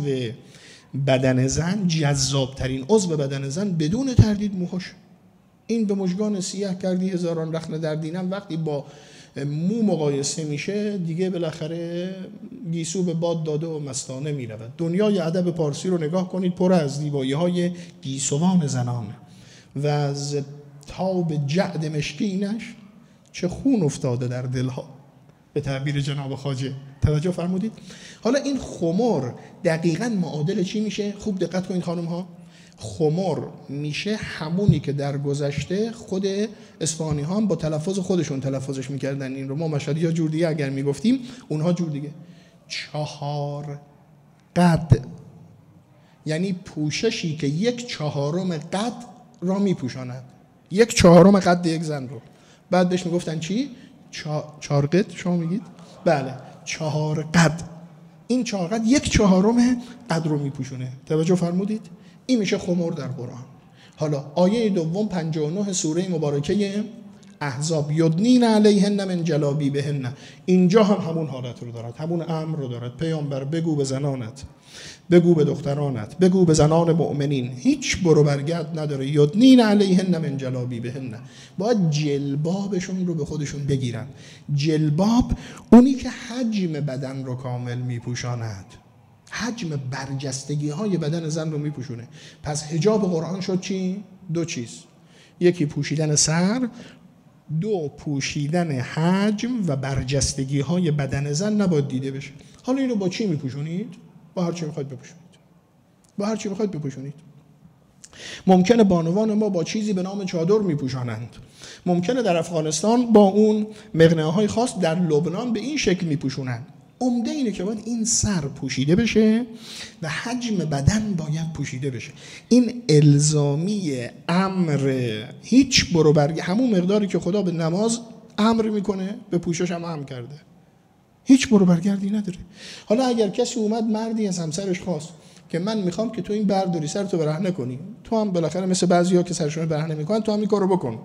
بدن زن، جذابترین عضو بدن زن بدون تردید موهاش. این به مژگان سیاه کردی هزاران رخنه در دینم، وقتی با مو مقایسه میشه دیگه بالاخره گیسو به باد داده و مستانه میرود. دنیای ادب پارسی رو نگاه کنید، پر از زیبایی‌های گیسوان زنان و از تاب جعد مشکینش چه خون افتاده در دلها، به تعبیر جناب خواجه. توجه فرمودید؟ حالا این خمر دقیقاً معادل چی میشه؟ خوب دقت کنید خانم ها. خمر میشه همونی که در گذشته خود اصفهانی ها هم با تلفظ خودشون تلفظش میکردن. این رو ما مشهدی ها جور دیگه اگر میگفتیم، اونها جور دیگه. 4 قد، یعنی پوششی که 1/4 قد را میپوشاند. 1/4 قد یک زن رو. بعد بهش میگفتن چی؟ 4 قد شما میگید؟ بله، 4 قد. این 4 قد 1/4 قد رو میپوشونه. توجه فرمودید؟ این میشه خمر در قرآن. حالا آیه دوم 59 سوره مبارکه احزاب، یدنین علیهن من جلابیبهن. اینجا هم همون حالت رو دارد، همون امر رو دارد. پیامبر بگو به زنانت، بگو به دخترانت، بگو به زنان مؤمنین، هیچ برو برگرد نداره. یدنین علیهن من جلابیبهن، باید جلبابشون رو به خودشون بگیرن. جلباب اونی که حجم بدن رو کامل میپوشاند، حجم برجستگی های بدن زن رو میپوشونه. پس حجاب قرآن شد چی؟ 2 چیز، یکی پوشیدن سر، 2 پوشیدن حجم و برجستگی های بدن زن نباید دیده بشه. حالا اینو با چی میپوشونید؟ با هر چی میخواید بپوشونید، با هر چی میخواید بپوشونید. ممکنه بانوان ما با چیزی به نام چادر میپوشانند، ممکنه در افغانستان با اون مقنعه‌های خاص، در لبنان به این شکل میپوشونند. عمده اینه که باید این سر پوشیده بشه و حجم بدن باید پوشیده بشه. این الزامی امر، هیچ برو برگ، همون مقداری که خدا به نماز امر میکنه به پوشش هم امر کرده، هیچ برو برگردی نداره. حالا اگر کسی اومد، مردی از همسرش خواست که من میخوام که تو این برداری سرتو برهنه کنی، تو هم بالاخره مثل بعضیا که سرشون برهنه میکنن تو هم این کارو بکن.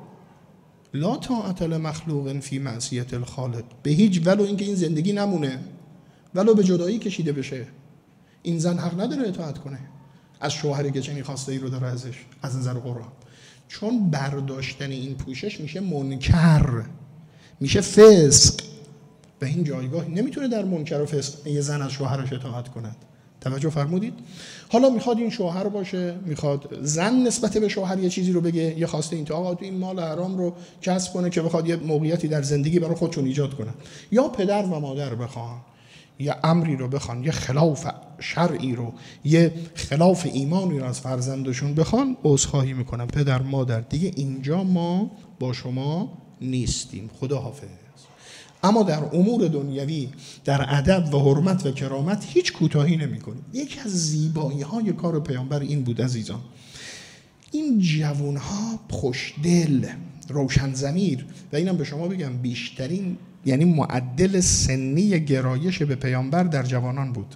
لا طاعت لمخلوق فی معصیت الخالق. به هیچ، ولو اینکه این زندگی نمونه، ولو به جدایی کشیده بشه، این زن حق نداره اطاعت کنه از شوهری که چنین خواسته ای رو داره ازش، از نظر قرآن. چون برداشتن این پوشش میشه منکر، میشه فسق، و این جایگاه نمیتونه در منکر و فسق یه زن از شوهرش اطاعت کند. توجه فرمودید؟ حالا میخواد این شوهر باشه، میخواد زن نسبت به شوهر یه چیزی رو بگه، یه خواسته این آقا تو این مال حرام رو کسب کنه که بخواد یه موقعیتی در زندگی برای خودشون ایجاد کنه، یا پدر و مادر بخوان یه امری رو بخوان، یه خلاف شرعی رو، یه خلاف ایمانی رو از فرزندشون بخوان، عذرخواهی میکنم پدر مادر دیگه اینجا ما با شما نیستیم، خداحافظ. اما در امور دنیوی، در ادب و حرمت و کرامت هیچ کوتاهی نمی‌کنیم. یکی از زیبایی‌های کار پیامبر این بود عزیزان، این جوان‌ها خوشدل، روشن ضمیر، و اینم به شما بگم بیشترین یعنی معدل سنی گرایش به پیامبر در جوانان بود.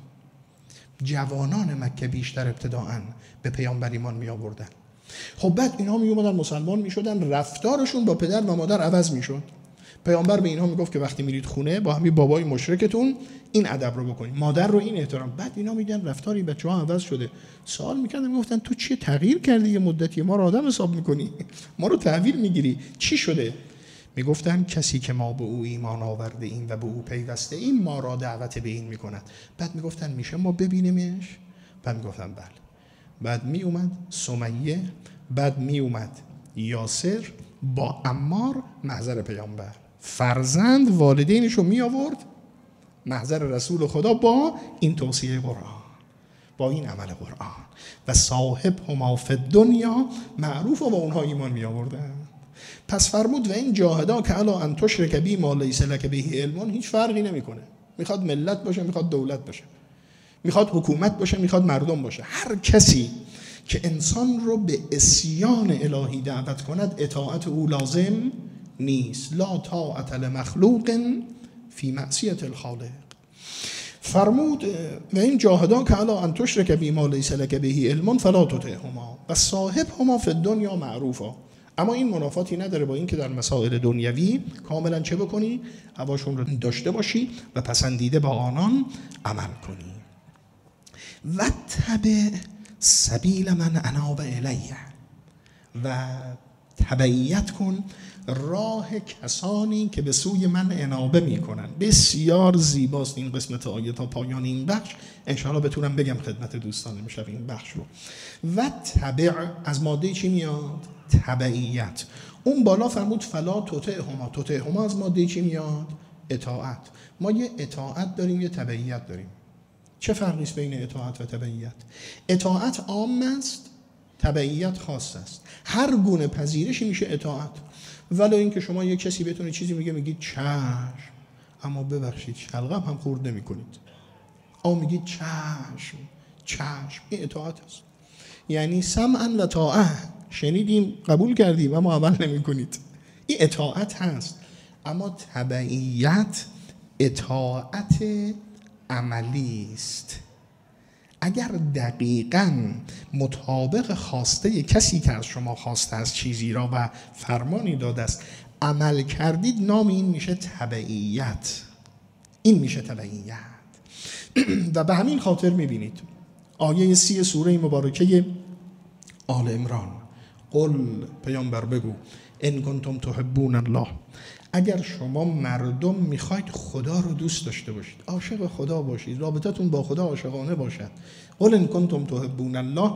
جوانان مکه بیشتر ابتداءً به پیامبر ایمان می آوردن. خب بعد اینها می اومدن مسلمان می شدن، رفتارشون با پدر و مادر عوض می شد. پیامبر به اینها میگفت که وقتی میرید خونه با همین بابای مشرکتون این ادب رو بکنید، مادر رو این احترام. بعد اینا میگن رفتاری بچه‌ها عوض شده. سوال میکردن، میگفتن تو چی تغییر کردی؟ یه مدتی ما رو آدم حساب میکنی، ما رو تحویل میگیری، چی شده؟ میگفتن کسی که ما به او ایمان آورده ایم و به او پیوسته ایم ما را دعوت به این میکند. بعد میگفتن میشه ما ببینیمش؟ بعد میگفتن بله. بعد میومد سمیه، بعد میومد یاسر با عمار محضر پیامبر، فرزند والدینش رو می آورد محضر رسول خدا با این توصیه قرآن، با این عمل قرآن، و صاحب هما فی الدنیا معروف، و با اونها ایمان می آوردن. پس فرمود و این جاهدا که علی ان تشرک بی ما لیس لک به علم، هیچ فرقی نمیکنه، میخواد ملت باشه، میخواد دولت باشه، میخواد حکومت باشه، میخواد مردم باشه، هر کسی که انسان رو به عصیان الهی دعوت کند اطاعت او لازم نیست. لا طاعت لمخلوق فی معصیة الخالق. فرمود و این جاهدا که علی ان تشرک بی ما لیس لک به علم فلا تطعهما و صاحبهما فی الدنیا معروفا. اما این منافاتی نداره با این که در مسائل دنیوی کاملا چه بکنی؟ هواشون رو داشته باشی و پسندیده با آنان عمل کنی. و تبع سبیل من اناب الیه، و تبعیت کن راه کسانی که به سوی من انابه میکنن. بسیار زیباست این قسمت آیه تا پایان این بخش، انشاءالله بتونم بگم خدمت دوستان امشب این بخش رو. و تبع از ماده چی میاد؟ تبعیت. اون بالا فرمود فلا تطعهما، تطعهما از ماده چی میاد؟ اطاعت. ما یه اطاعت داریم، یه تبعیت داریم. چه فرقی است بین اطاعت و تبعیت؟ اطاعت عام است، تبعیت خاص است. هر گونه پذیرشی میشه اطاعت، ولی اینکه شما یک کسی بتونه چیزی میگه میگید چشم، اما ببخشید شلغم هم خورد نمی‌کنید، اما میگید چشم چشم، این اطاعت است. یعنی سمعا و طاعه، شنیدیم قبول کردیم اما عمل نمی‌کنید، این اطاعت هست. اما تبعیت اطاعت عملی است. اگر دقیقاً مطابق خواسته کسی که از شما خواسته از چیزی را و فرمانی داده است عمل کردید، نام این میشه تبعیت. این میشه تبعیت. و به همین خاطر میبینید آیه 30 سوره مبارکه آل عمران، قل پیامبر بگو ان کنتم تحبون الله، اگر شما مردم میخواید خدا رو دوست داشته باشید، عاشق خدا باشید، رابطتون با خدا عاشقانه باشد، قل ان کنتم تحبون الله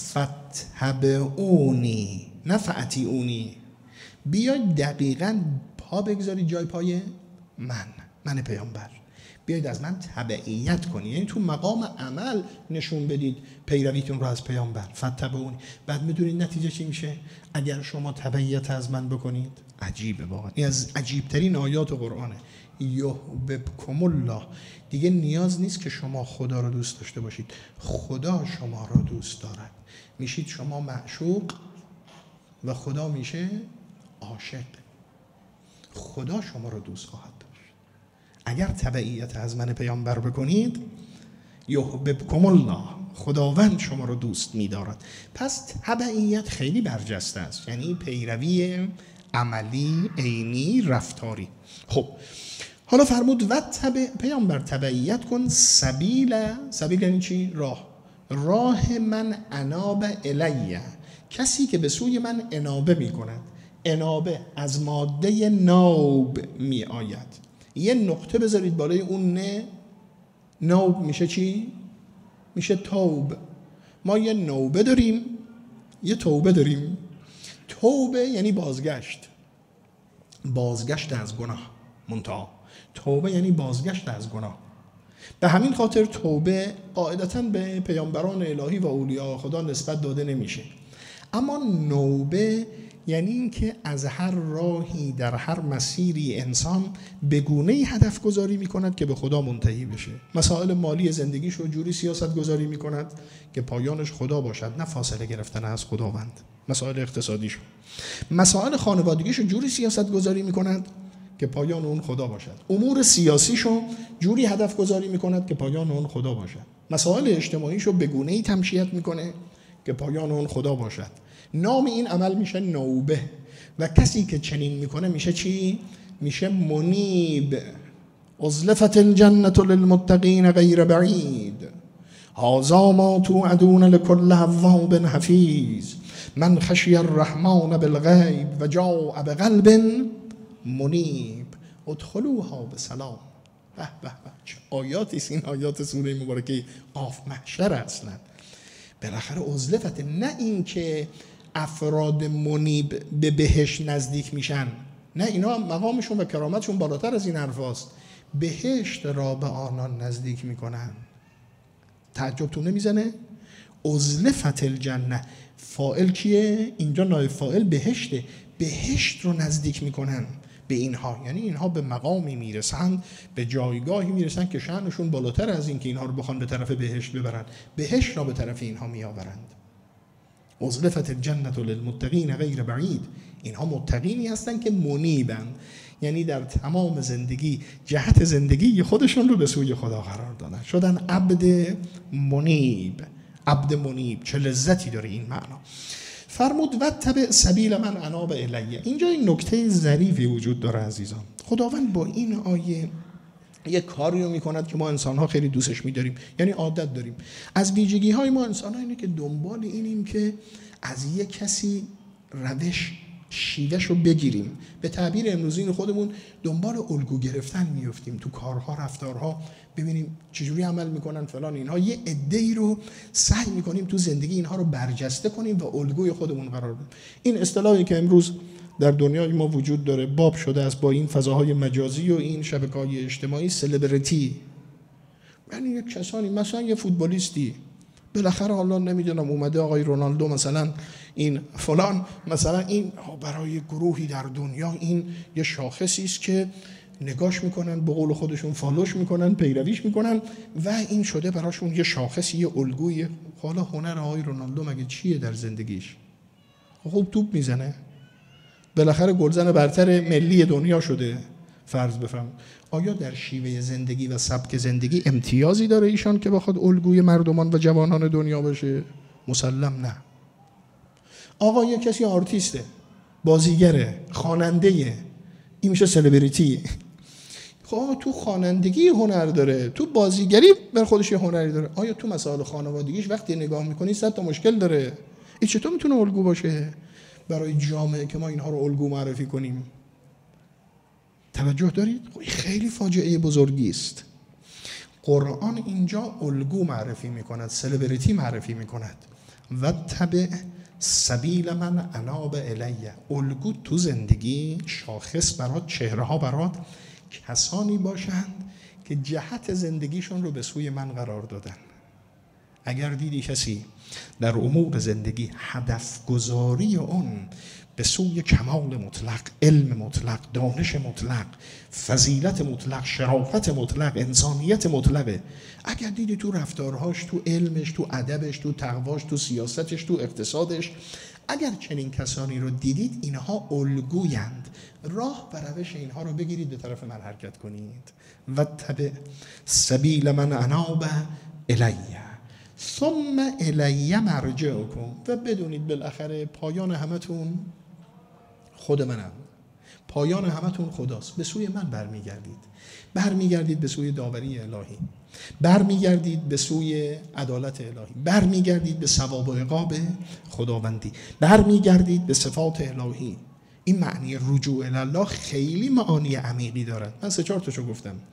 فاتبعونی، نه فاطیعونی. بیاید دقیقاً پا بگذارید جای پای من پیامبر، بیاید از من تبعیت کنید، یعنی تو مقام عمل نشون بدید پیرویتون رو از پیامبر. فاتبعونی. بعد میدونید نتیجه چی میشه؟ اگر شما تبعیت از من بکنید، عجیبه واقعا، این از عجیبترین آیات قرآنه، یحببکم الله. دیگه نیاز نیست که شما خدا رو دوست داشته باشید، خدا شما رو دوست دارد، میشید شما معشوق و خدا میشه عاشق. خدا شما رو دوست خواهد داشت اگر تبعیت از من پیامبر بکنید. یحببکم الله، خداوند شما رو دوست می‌دارد. پس تبعیت خیلی برجسته است، یعنی پیروی عملی، عینی، رفتاری. خب حالا فرمود و پیامبر تبعیت کن سبیل یعنی چی؟ راه من اناب الیه، کسی که به سوی من انابه می‌کند. انابه از ماده نوب می آید. یه نقطه بذارید بالای اون نه، نوب میشه چی؟ میشه توب. ما یه نوبه داریم، یه توبه داریم. توبه یعنی بازگشت، بازگشت از گناه. منتها توبه یعنی بازگشت از گناه. به همین خاطر توبه قاعدتاً به پیامبران الهی و اولیاء خدا نسبت داده نمیشه. اما نوبه یعنی این که از هر راهی در هر مسیری انسان به گونه‌ای هدف گذاری می‌کند که به خدا منتهی بشه. مسائل مالی زندگیش رو جوری سیاست گذاری می‌کند که پایانش خدا باشد، نه فاصله گرفتن از خداوند. مسائل اقتصادیش، مسائل خانوادگیش رو جوری سیاست گذاری می‌کند که پایان اون خدا باشد. امور سیاسیشو جوری هدف گذاری می‌کند که پایان اون خدا باشد. مسائل اجتماعیشو به گونه‌ای تمشیت می‌کنه که پایان اون خدا باشد. نام این عمل میشه نوبه. و کسی که چنین میکنه میشه چی؟ میشه منیب. ازلفت الجنة للمتقین غیر بعید، هذا ما توعدون لكل اواب حفیظ، من خشی الرحمن بالغیب و جاء بقلب منیب ادخلوها بسلام. به به به، چه آیاتی است این آیات سوره مبارکه قاف محشر اصلا. بالاخره ازلفت، نه این که افراد منیب به بهشت نزدیک میشن، نه، اینا مقامشون و کرامتشون بالاتر از این حرفاست. بهشت را به آنان نزدیک میکنن. تعجبتون نمیزنه؟ ازلفت الجنه، فاعل کیه؟ اینجا نایب فاعل بهشته. بهشت رو نزدیک میکنن به اینها، یعنی اینها به مقامی میرسن، به جایگاهی میرسن که شأنشون بالاتر از این که اینها رو بخوان به طرف بهشت ببرن، بهشت را به طرف اینها میآورند. ازلفت الجنة للمتقین غیر بعید، اینها متقینی هستن که منیبن، یعنی در تمام زندگی جهت زندگی خودشون رو به سوی خدا قرار دادن، شدن عبد منیب. عبد منیب چه لذتی داره این معنا. فرمود و تبع سبیل من اناب الیه. اینجا این نکته ظریفی وجود داره عزیزان. خداوند با این آیه یک کاری رو میکند که ما انسان‌ها خیلی دوستش می‌داریم، یعنی عادت داریم. از ویژگی‌های ما انسان‌ها اینه که دنبال اینیم که از یک کسی روش شیوهش رو بگیریم. به تعبیر امروزین خودمون دنبال الگو گرفتن میفتیم تو کارها، رفتارها، ببینیم چجوری عمل میکنن فلان. اینها یه عده‌ای رو سعی میکنیم تو زندگی اینها رو برجسته کنیم و الگوی خودمون قرار بدیم. این اصطلاحی که امروز در دنیای ما وجود داره، باب شده است با این فضاهای مجازی و این شبکه‌های اجتماعی، سلبریتی. یعنی یک کسانی، مثلا یه فوتبالیستی بالاخره حالا نمیدونم اومده آقای رونالدو مثلا این فلان، مثلا این برای گروهی در دنیا این یه شاخصی است که نگاش میکنن، به قول خودشون فالوش میکنن، پیرویش میکنن و این شده براشون یه شاخصی، یه الگوی. حالا هنر آقای رونالدو مگه چیه در زندگیش؟ خوب توپ میزنه، بالاخره گلزن برتر ملی دنیا شده، فرض بفهم. آیا در شیوه زندگی و سبک زندگی امتیازی داره ایشان که بخواد الگوی مردمان و جوانان دنیا باشه؟ مسلم نه. آقا یه کسی آرتیسته، بازیگره، خواننده، این میشه سلبریتی. خب تو خوانندگی هنر داره، تو بازیگری بر خودش یه هنری داره. آیا تو مسائل خانوادگیش وقتی نگاه میکنی 100 تا مشکل داره؟ این چطور میتونه الگو باشه برای جامعه که ما اینها رو الگو معرفی کنیم؟ توجه دارید؟ خیلی فاجعه بزرگی است. قرآن اینجا الگو معرفی میکند، سلبریتی معرفی میکند. و تبع سبیل من اناب الیه. الگو تو زندگی، شاخص برات، چهره ها برات کسانی باشند که جهت زندگیشون رو به سوی من قرار دادن. اگر دیدی کسی در امور زندگی هدف گذاری اون به سوی کمال مطلق، علم مطلق، دانش مطلق، فضیلت مطلق، شرافت مطلق، انسانیت مطلقه، اگر دیدی تو رفتارهاش، تو علمش، تو ادبش، تو تقواش، تو سیاستش، تو اقتصادش، اگر چنین کسانی رو دیدید، اینها الگویند. راه و روش اینها رو بگیرید، به طرف من حرکت کنید. و تبع سبیل من اناب الیه ثم الی مرجعکم. و بدونید بالاخره پایان همتون خود منم، پایان همتون خداست. به سوی من برمیگردید به سوی داوری الهی، برمیگردید به سوی عدالت الهی، برمیگردید به ثواب و عقاب خداوندی، برمیگردید به صفات الهی. این معنی رجوع الی الله خیلی معانی عمیقی دارد. من 3-4 تاشو گفتم.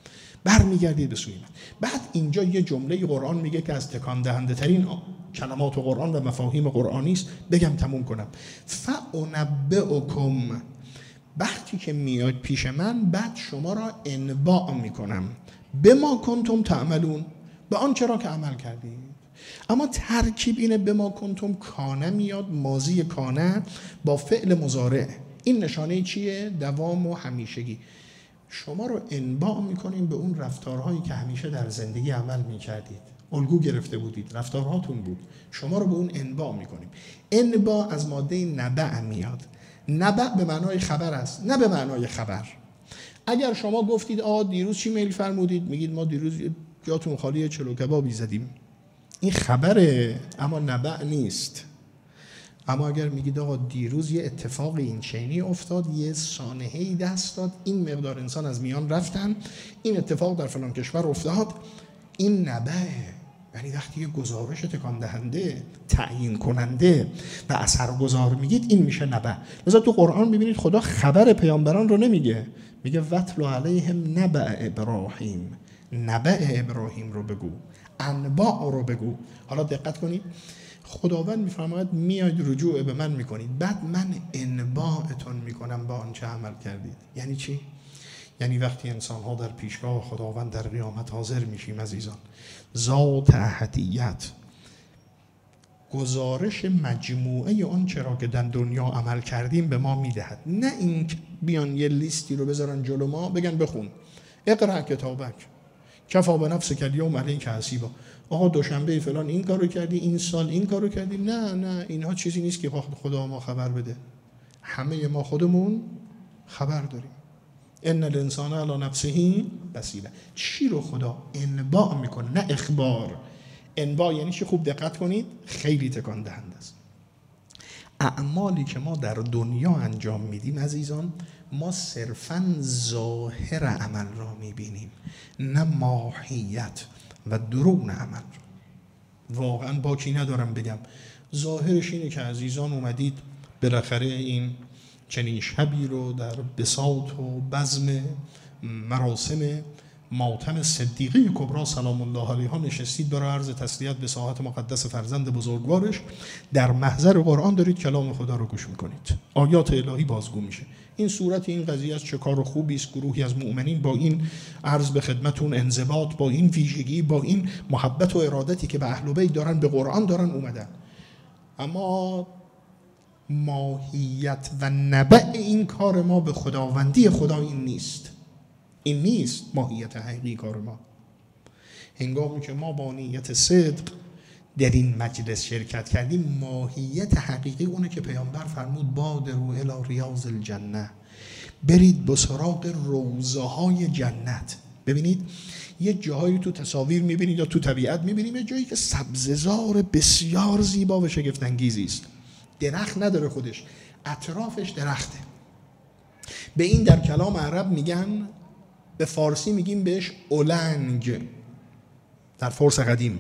برمیگردید به سوی من. بعد اینجا یه جمله قرآن میگه که از تکان دهنده ترین کلمات قرآن و مفاهیم قرآنی است، بگم تموم کنم. فأنبئکم، وقتی که میاد پیش من بعد شما را انباء میکنم بما کنتم تعملون، به آن چرا که عمل کردید. اما ترکیب اینه بما کنتم، کانه میاد، ماضی کانه با فعل مضارع، این نشانه چیه؟ دوام و همیشگی. شما رو انباء میکنیم به اون رفتارهایی که همیشه در زندگی عمل میکردید، الگو گرفته بودید، رفتارهاتون بود، شما رو به اون انباء میکنیم. انباء از ماده نبع میاد. نبع به معنای خبر است، نه به معنای خبر. اگر شما گفتید دیروز چی میل فرمودید، میگید ما دیروز جاتون خالی چلو کبابی زدیم، این خبره اما نبع نیست. اما اگر میگید دیروز یه اتفاق این چینی افتاد، یه سانحه‌ای دست داد، این مقدار انسان از میان رفتن، این اتفاق در فلان کشور افتاد، این نبعه. یعنی وقتی یه گزارش تکان دهنده، تعیین کننده و اثرگذار میگید، این میشه نبع. لذا تو قرآن ببینید خدا خبر پیامبران رو نمیگه، میگه وَاتْلُ عَلَیْهِمْ نَبَأَ ابراهیم، نبع ابراهیم رو بگو، انباء رو بگو. حالا دقت کنید، خداوند میفرماید میاید رجوع به من میکنید، بعد من انباءتون میکنم با آنچه عمل کردید. یعنی چی؟ یعنی وقتی انسان ها در پیشگاه خداوند در قیامت حاضر میشیم عزیزان، ذات احدیت گزارش مجموعه آن چرا که در دنیا عمل کردیم به ما میدهد، نه این بیان یه لیستی رو بذارن جلو ما بگن بخون، اقرأ کتابک کفا بنفسک الیوم علیک حسیبا، دوشنبه فلان این کارو کردی، این سال این کارو کردی. نه اینها چیزی نیست که خدا ما خبر بده، همه ما خودمون خبر داریم. ان الانسان علی نفسه بصیره. چی رو خدا انباء میکنه، نه اخبار. انباء یعنی چی؟ خوب دقت کنید، خیلی تکان دهنده است. اعمالی که ما در دنیا انجام میدیم عزیزان، ما صرفاً ظاهر عمل را میبینیم، نه ماهیت و درون عمل را. واقعاً باکی ندارم بگم، ظاهرش اینه که عزیزان اومدید بالاخره این چنین شبی رو در بساط و بزم مراسم ماتم صدیقه کبری سلام الله علیها نشستید برای عرض تسلیت به ساحت مقدس فرزند بزرگوارش، در محضر قرآن دارید کلام خدا رو گوش میکنید، آیات الهی بازگو میشه. این صورت این قضیه از چه کار خوبی است، گروهی از مؤمنین با این عرض به خدمتون انضباط، با این ویژگی، با این محبت و ارادتی که به اهل بیت دارن، به قرآن دارن اومدن. اما ماهیت و نبع این کار ما به خداوندی خدا این نیست ماهیت حقیقی کار ما. هنگامی که ما با نیت صدق در این مجلس شرکت کردیم، ماهیت حقیقی اونه که پیامبر فرمود بادروا الی ریاض الجنه، برید به سراغ روضه های جنت. ببینید یه جایی تو تصاویر میبینید یا تو طبیعت میبینیم، یه جایی که سبززار بسیار زیبا و شگفت انگیزی است، درخت نداره خودش، اطرافش درخته. به این در کلام عرب میگن، به فارسی میگیم بهش اولنگ در فارس قدیم،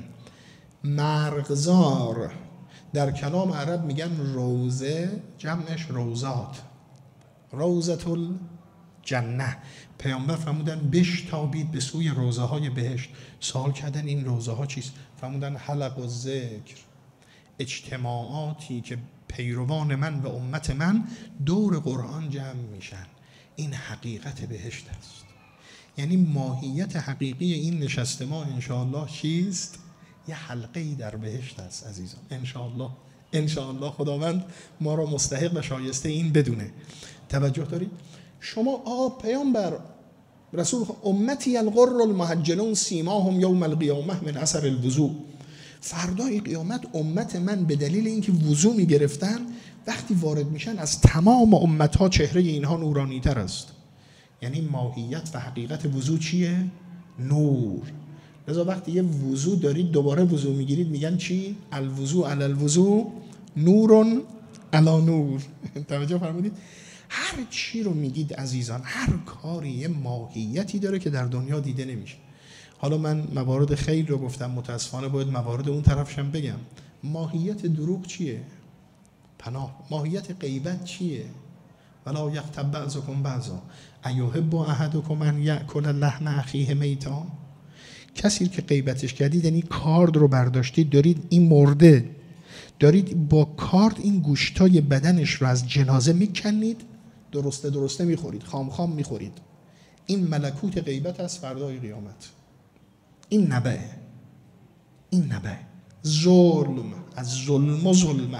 مرغزار در کلام عرب میگن روزه، جمعش روزات، روزة الجنه. پیامبر فرمودن بشتابید به سوی روزه های بهشت. سوال کردن این روزه ها چیست؟ فرمودن حلق و ذکر، اجتماعاتی که پیروان من و امت من دور قرآن جمع میشن. این حقیقت بهشت است. یعنی ماهیت حقیقی این نشست ما انشاءالله چیست؟ یه حلقه‌ای در بهشت است عزیزان. انشاءالله خداوند ما را مستحق و شایسته این بدونه. توجه دارید؟ شما پیامبر رسول امتی الغر المحجلون سیماهم یوم القیامه من اثر الوضوء، فردای قیامت امت من به دلیل اینکه وضو میگرفتن وقتی وارد میشن از تمام امتها چهره اینها نورانی تر است. یعنی ماهیت و حقیقت وضو چیه؟ نور. لذا وقتی یه وضو دارید دوباره وضو میگیرید میگن چی؟ الوضو علی الوضو نور علی نور. توجه فرمودید؟ هر چی رو میگید عزیزان، هر کاری یه ماهیتی داره که در دنیا دیده نمیشه. حالا من موارد خیر رو گفتم، متاسفانه باید موارد اون طرفشم بگم. ماهیت دروغ چیه؟ پناه. ماهیت غیبت چیه؟ ولا یغتب بعضکم بعضا ایحب احدکم ان یأکل لحم اخیه میتا. کسی که غیبتش کردید یعنی کارد رو برداشتید، دارید این مرده، دارید با کارد این گوشتای بدنش رو از جنازه میکنید، درسته میخورید، خام میخورید. این ملکوت غیبت از فردای قیامت. این نبه ظلم، از ظلم و ظلمه،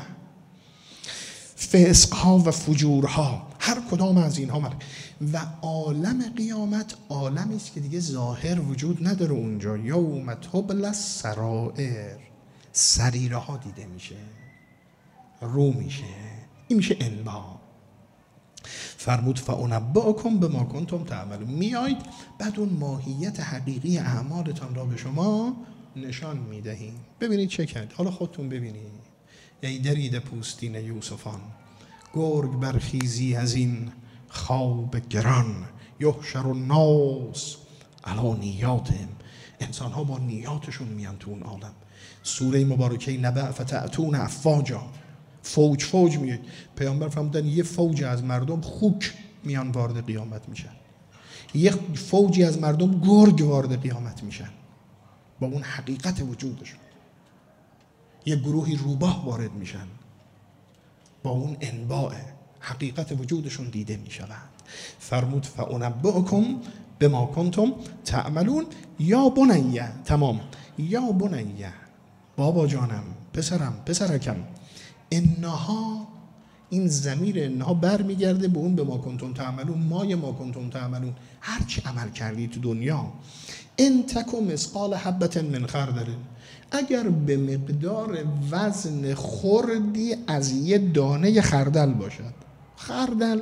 فسقها و فجورها، هر کدام از اینها و عالم قیامت عالمی است که دیگه ظاهر وجود نداره اونجا. یوم تبلی السرائر، سریره ها دیده میشه، رو میشه، این میشه انبا. فرمود فانبئکم بما کنتم تعملون. میایید بعد اون ماهیت حقیقی اعمالتان را به شما نشان میدهیم. ببینید چه کرد، حالا خودتون ببینید. ای درید پوستین یوسفان، گرگ برخیزی از این خواب گران. یحشر الناس علی نیاتهم، انسان ها با نیاتشون میان تو اون عالم. سوره مبارکه نبأ فتأتون افواجا، فوج میاد. پیامبر فرمودن یه فوج از مردم خوک میان وارد قیامت میشن، یه فوجی از مردم گرگ وارد قیامت میشن با اون حقیقت وجودشون. یه گروهی روباه وارد میشن با اون انباء حقیقت وجودشون دیده میشوند. فرمود فانبئکم بما کنتم تعملون. یا بنیه، تمام. یا بنیه، بابا جانم، پسرکم. انها، این ضمیر انها برمیگرده به اون به ما کنتم تعملون، مای ما کنتم تعملون. هر چی عمل کردی تو دنیا، ان تکم مثقال حبة من خردل، اگر به مقدار وزن خردی از یه دانه خردل باشد. خردل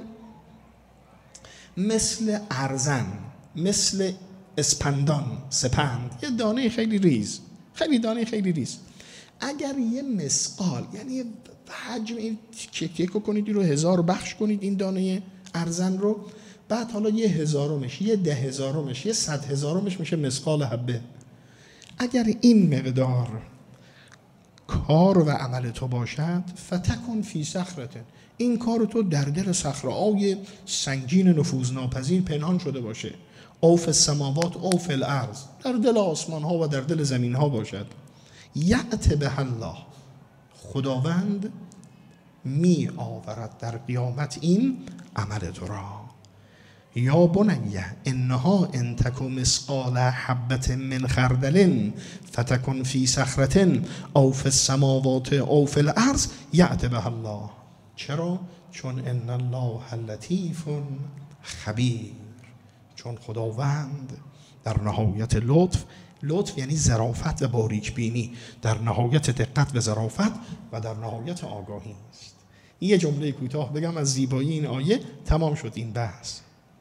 مثل ارزن، مثل اسپندان، سپند، یه دانه خیلی ریز، خیلی ریز. اگر یه مثقال، یعنی حجم این چک کنید رو 1000 بخش کنید این دانه ارزن رو، بعد حالا 1000مش، 10,000مش، 100,000مش میشه مثقال حبه. اگر این مقدار کار و عمل تو باشد، فتکن فی صخرة، این کار تو در دل صخره‌های سنگین نفوذناپذیر پنهان شده باشه. او فی السماوات او فی الارض، در دل آسمان ها و در دل زمین ها باشد. یأت به الله، خداوند می آورد در قیامت این عمل تو را. یا بنیه انها ان تک مثقال حبة من خردل فتکن فی صخرة او فی السماوات او فی الارض یأت به الله. چرا؟ چون ان الله لطیف خبیر، چون خداوند در نهایت لطف یعنی ظرافت و باریک بینی، در نهایت دقت و ظرافت و در نهایت آگاهی است. یه جمله کوتاه بگم از زیبایی این آیه، تمام شد این بحث.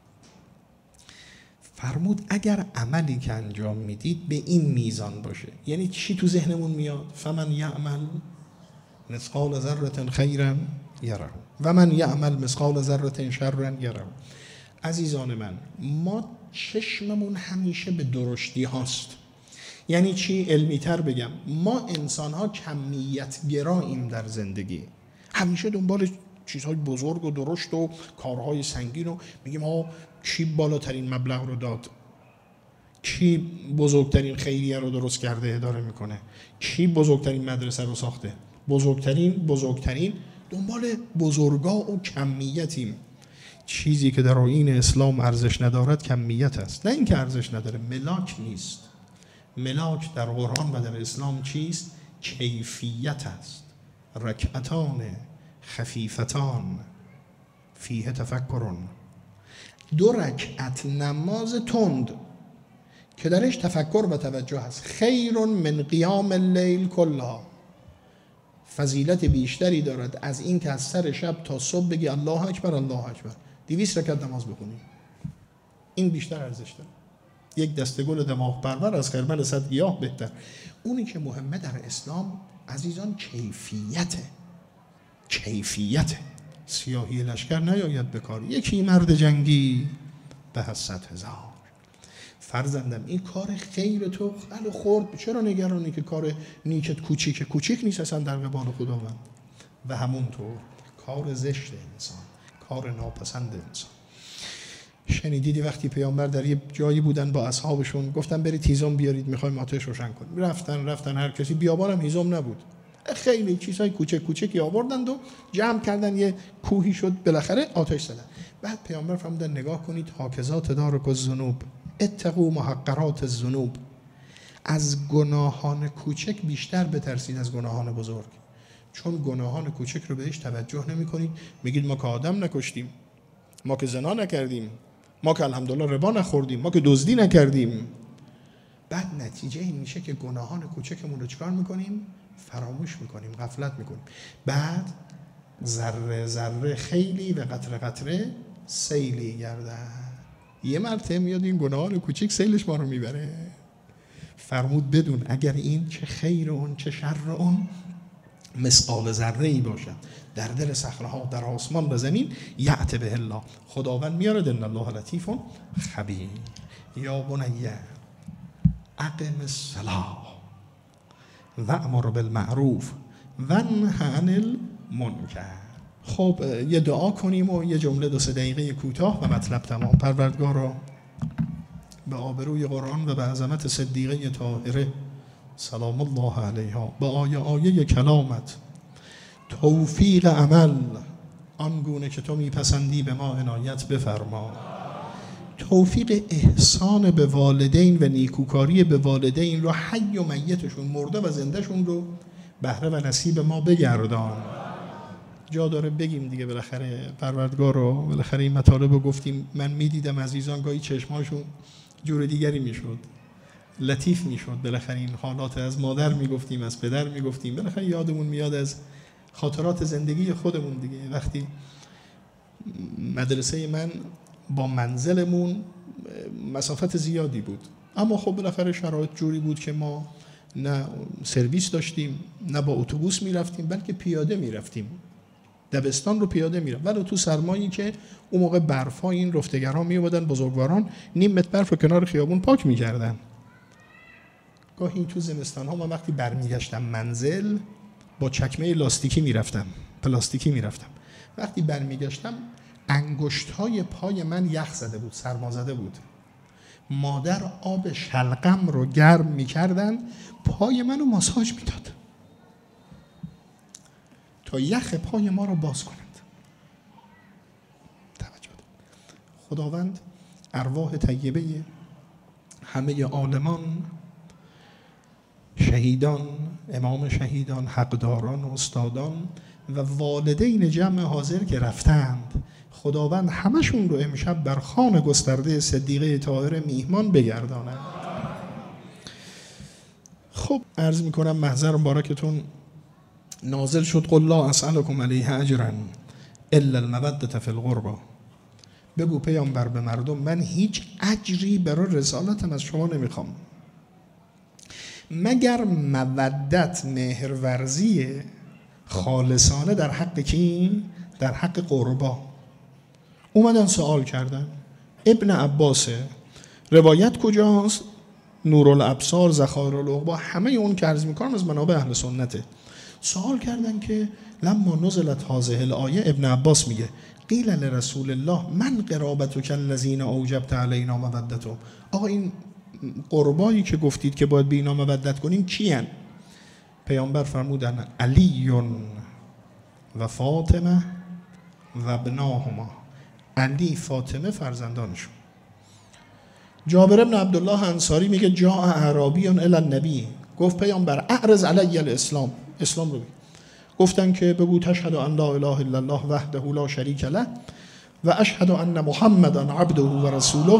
فرمود اگر عملی که انجام میدید به این میزان باشه، یعنی چی تو ذهنمون میاد؟ فمن یعمل مثقال ذره خیرا یره و من یعمل مثقال ذره شرا یره. عزیزان من، ما چشممون همیشه به درشتی هاست. یعنی چی؟ علمی تر بگم، ما انسان ها کمیت گراییم در زندگی، همیشه دنبال چیزهای بزرگ و درشت و کارهای سنگین و میگیم ها کی بالاترین مبلغ رو داد، کی بزرگترین خیریه رو درست کرده اداره میکنه، کی بزرگترین مدرسه رو ساخته، بزرگترین دنبال بزرگا و کمیتیم. چیزی که در آیین اسلام ارزش ندارد کمیت است، نه اینکه ارزش نداره، ملاک نیست. ملاک در قرآن و در اسلام چیست؟ کیفیت است. رکعتان خفیفتان فیه تفکرون، 2 رکعت نماز تند که درش تفکر و توجه هست. خیر من قیام اللیل کلها، فضیلت بیشتری دارد از این که از سر شب تا صبح بگی الله اکبر الله اکبر، 200 رکعت نماز بخونی، این بیشتر ارزش داره. یک دسته گل دماغ پرور از خرمن 100 گیاه بهتر. اونی که مهمه در اسلام عزیزان کیفیته. سیاهی لشکر نیاید به کار، یکی مرد جنگی به از 100,000. فرزندم این کار خیر تو خیلی خورد، چرا نگرانی که کار نیکت کوچیک نیست اصلا در قبال خداوند. و همونطور کار زشت انسان، کار ناپسند انسان. شنیدیدی وقتی پیامبر در یه جایی بودن با اصحابشون گفتن برید هیزم بیارید میخوایم آتش روشن کنیم، رفتن هر کسی، بیابانم هیزم نبود، خیلی چیزای کوچک کوچکی آوردند و جمع کردن، یه کوهی شد، بالاخره آتش زدن. بعد پیامبر فرمودن نگاه کنید، هاکذا تدارک الذنوب اتقوا محقرات الذنوب، از گناهان کوچک بیشتر بترسید از گناهان بزرگ، چون گناهان کوچک رو بهش توجه نمی کنید، میگید ما که آدم نکشتیم، ما که زنا نکردیم، ما که الحمدلله ربا نخوردیم، ما که دزدی نکردیم. بعد نتیجه این میشه که گناهان کوچکمون رو چکار میکنیم؟ فراموش میکنیم، غفلت میکنیم. بعد ذره ذره خیلی و قطره قطره سیلی گردن. یه مرتبه میاد این گناهان کوچک سیلش ما رو میبره. فرمود بدون اگر این چه خیر اون چه شر اون مثقال ذره ای باشد در دل صخره‌ها، در آسمان و زمین، یأت به الله، خداوند میاره، ان الله لطیف خبیر. یا بنی اقم الصلاة وأمر بالمعروف ونه عن المنکر. خب یه دعا کنیم و یه جمله 2-3 دقیقه کوتاه و مطلب تمام. پروردگارا به آبروی قرآن و به عظمت صدیقه طاهره سلام الله علیها، به آیه کلامت توفیق عمل آنگونه که تو میپسندی به ما عنایت بفرما، توفیق احسان به والدین و نیکوکاری به والدین رو، حی و میتشون، مرده و زندهشون رو بهره و نصیب ما بگردان. جا داره بگیم دیگه بالاخره پروردگار رو، بالاخره این مطالب رو گفتیم. من میدیدم عزیزان گاهی چشماشون جور دیگری میشد، لطیف میشد. بالاخره این حالات از مادر میگفتیم، از پدر میگفتیم، بالاخره یادمون میاد از خاطرات زندگی خودمون دیگه. وقتی مدرسه من با منزلمون مسافت زیادی بود، اما خب بالاخره شرایط جوری بود که ما نه سرویس داشتیم، نه با اتوبوس میرفتیم، بلکه پیاده میرفتیم. دبستان رو پیاده میرم، ولی تو سرمایی که اون موقع برفا این رفتگرها میومدن، بزرگواران نیم متر برف رو کنار خیابون پاک میکردن. گاهی تو زمستان ها من وقتی برمیگشتم منزل با چکمه لاستیکی میرفتم، پلاستیکی میرفتم. وقتی برمیگشتم انگشت های پای من یخ زده بود، سرما زده بود. مادر آب شلغم رو گرم میکردن، پای منو ماساژ میداد تا یخ پای ما رو باز کنند. توجه. خداوند ارواح طیبه همه عالمان، شهیدان، امام شهیدان، حقداران، استادان و والدین جمع حاضر که رفتند، خداوند همشون رو امشب بر خوان گسترده صدیقه طاهره میهمان بگرداند. خب عرض میکنم محضر مبارکتون نازل شد قل لا اسألکم علیه اجرا الا المودة فی القربى. بگو پیامبر به مردم من هیچ اجری برای رسالتم از شما نمیخوام مگر مودت، مهرورزی خالصانه در حق کی؟ در حق قربا. اومدن سوال کردن. ابن عباسه، روایت کجاست؟ نورالابصار، ذخائرالعقبا، همه اون که عرض میکنم از منابع اهل سنته. سوال کردن که لما نزلت هذه الآیه، ابن عباس میگه قیل لرسول الله من قرابتک الذین اوجبت علینا مودتهم. آقا این قربایی که گفتید که باید به اینا مودت کنیم کیان؟ پیامبر فرمودن علی و فاطمه و ابناهما، علی، فاطمه، فرزندانشون. جابر ابن عبدالله انصاری میگه جاء اعرابی الی النبی، گفت پیامبر اعرض علی الاسلام، اسلام رو بگو. گفتن که بگو تشهد ان لا اله الا الله وحده لا شریک له و اشهد ان محمدا عبده و رسوله.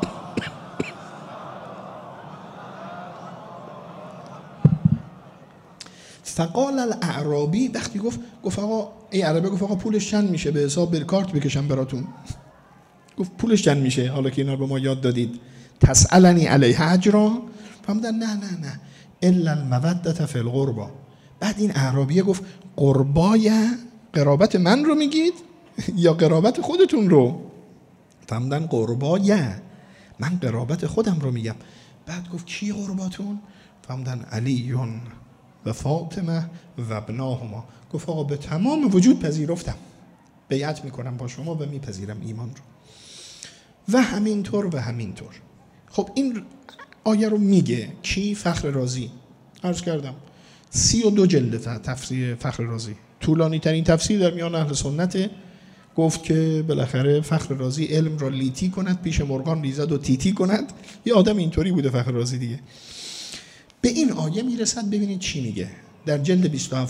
فقال الاعرابی، وقتی گفت آقا ای عربی، گفت آقا پولش چند میشه به حساب بالکارت بکشم براتون؟ گفت پولش چند میشه حالا که اینا به ما یاد دادید؟ تسألنی علیه اجرا؟ فهمیدن نه الا المودة فی القربى. بعد این اعرابیه گفت قربای قرابت من رو میگید یا قرابت خودتون رو؟ فهمیدن قربای من قرابت خودم رو میگم. بعد گفت کی قرباتون؟ فهمیدن علی و فاطمه و ابناهما. گفت آقا به تمام وجود پذیرفتم، بیعت میکنم با شما و میپذیرم ایمان رو. و همینطور. خب این آیه رو میگه کی؟ فخر رازی. عرض کردم 32 جلد تفسیر فخر رازی، طولانی ترین تفسیر در میان اهل سنت. گفت که بالاخره فخر رازی علم را لیتی کند، پیش مرغان ریزد و تیتی کند. یه آدم اینطوری بوده فخر رازی دیگه. به این آیه میرسد. ببینید چی میگه در جلد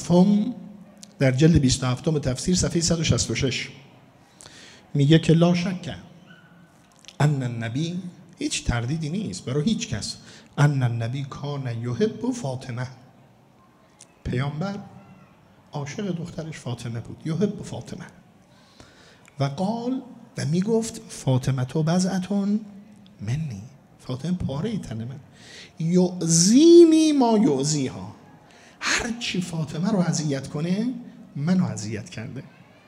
27 تفسیر صفحه 166. میگه که لا شک ان النبی، هیچ تردیدی نیست برای هیچ کس، ان النبی کان یحب فاطمه، پیامبر عاشق دخترش فاطمه بود، یحب فاطمه. و قال، و میگفت فاطمه تو بضعتون منی، فاطمه پاره تن من، یؤذینی ما یؤذیها، هر چی فاطمه رو اذیت کنه منو اذیت کرده.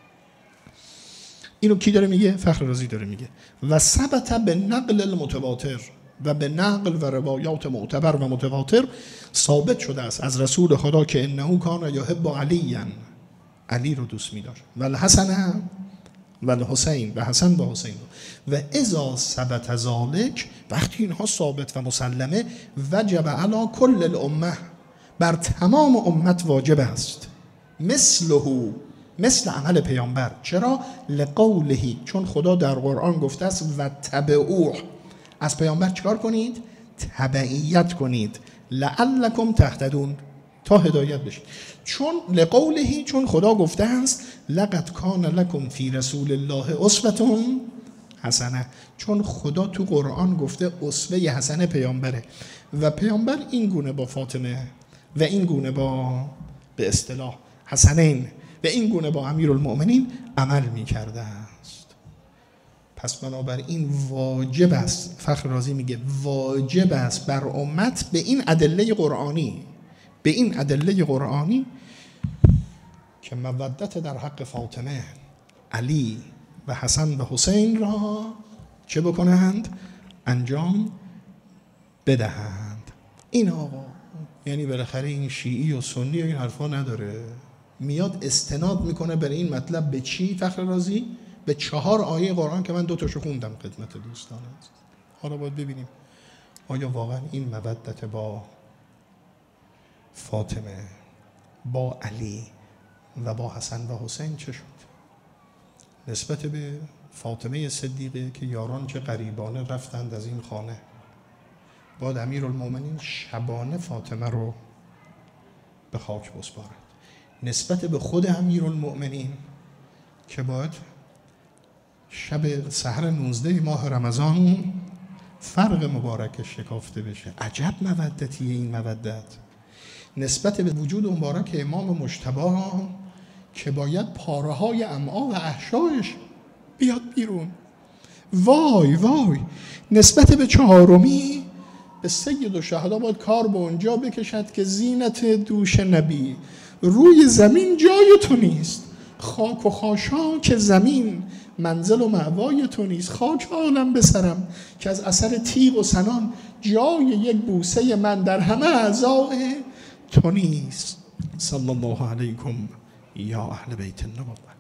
اینو کی داره میگه؟ فخر رازی داره میگه. و ثبت به نقل المتواتر، و به نقل و روایات معتبر و متواتر ثابت شده است از رسول خدا که انه کان یحب علی، علی رو دوست می‌داشت، و الحسن و الحسین، و حسن و حسین. و اذا ثبت ذلک، وقتی اینها ثابت و مسلمه، وجب علی کل الامه، بر تمام امت واجب است، مثل عمل پیامبر. چرا؟ لقوله، چون خدا در قرآن گفته است و تبعوه، از پیامبر چیکار کنید؟ تبعیت کنید، لعلکم تهتدون، تا هدایت بشید. چون لقوله، چون خدا گفته است لقد کان لکم فی رسول الله اسوة حسنه، چون خدا تو قرآن گفته اسوه حسنه پیامبره، و پیامبر این گونه با فاطمه و این گونه با به اصطلاح حسنین و این گونه با امیرالمؤمنین عمل می کرده است. پس بنابراین واجب است، فخر رازی میگه واجب است بر امت به این ادله قرآنی که مودت در حق فاطمه، علی و حسن و حسین را چه بکنند؟ انجام بدهند. این آقا یعنی بالاخره این شیعی و سنی و این حرفا نداره، میاد استناد میکنه برای این مطلب. به چی فخر رازی؟ به 4 آیه قرآن که من 2 تاشو خوندم خدمت دوستان. حالا باید ببینیم آیا واقعا این مودت با فاطمه، با علی و با حسن و حسین چه شد؟ نسبت به فاطمه صدیقه که یاران چه غریبانه رفتند از این خانه، باید امیرالمؤمنین شبانه فاطمه رو به خاک بسپارد. نسبت به خود امیرالمؤمنین که باید شب سحر 19 ماه رمضان فرق مبارکش شکافته بشه. عجب مودتیه این مودت. نسبت به وجود مبارک امام مجتبی که باید پاره های امعا و احشایش بیاد بیرون. وای وای. نسبت به 4می به سید الشهدا باید کار به اونجا بکشد که زینت دوش نبی روی زمین جای تو نیست، خاک و خاشاک زمین منزل و مأوای تو نیست، خاک عالم به سرم که از اثر تیغ و سنان جای یک بوسه من در همه اعضای تو نیست. صلی الله علیکم یا اهل بیت النبوة.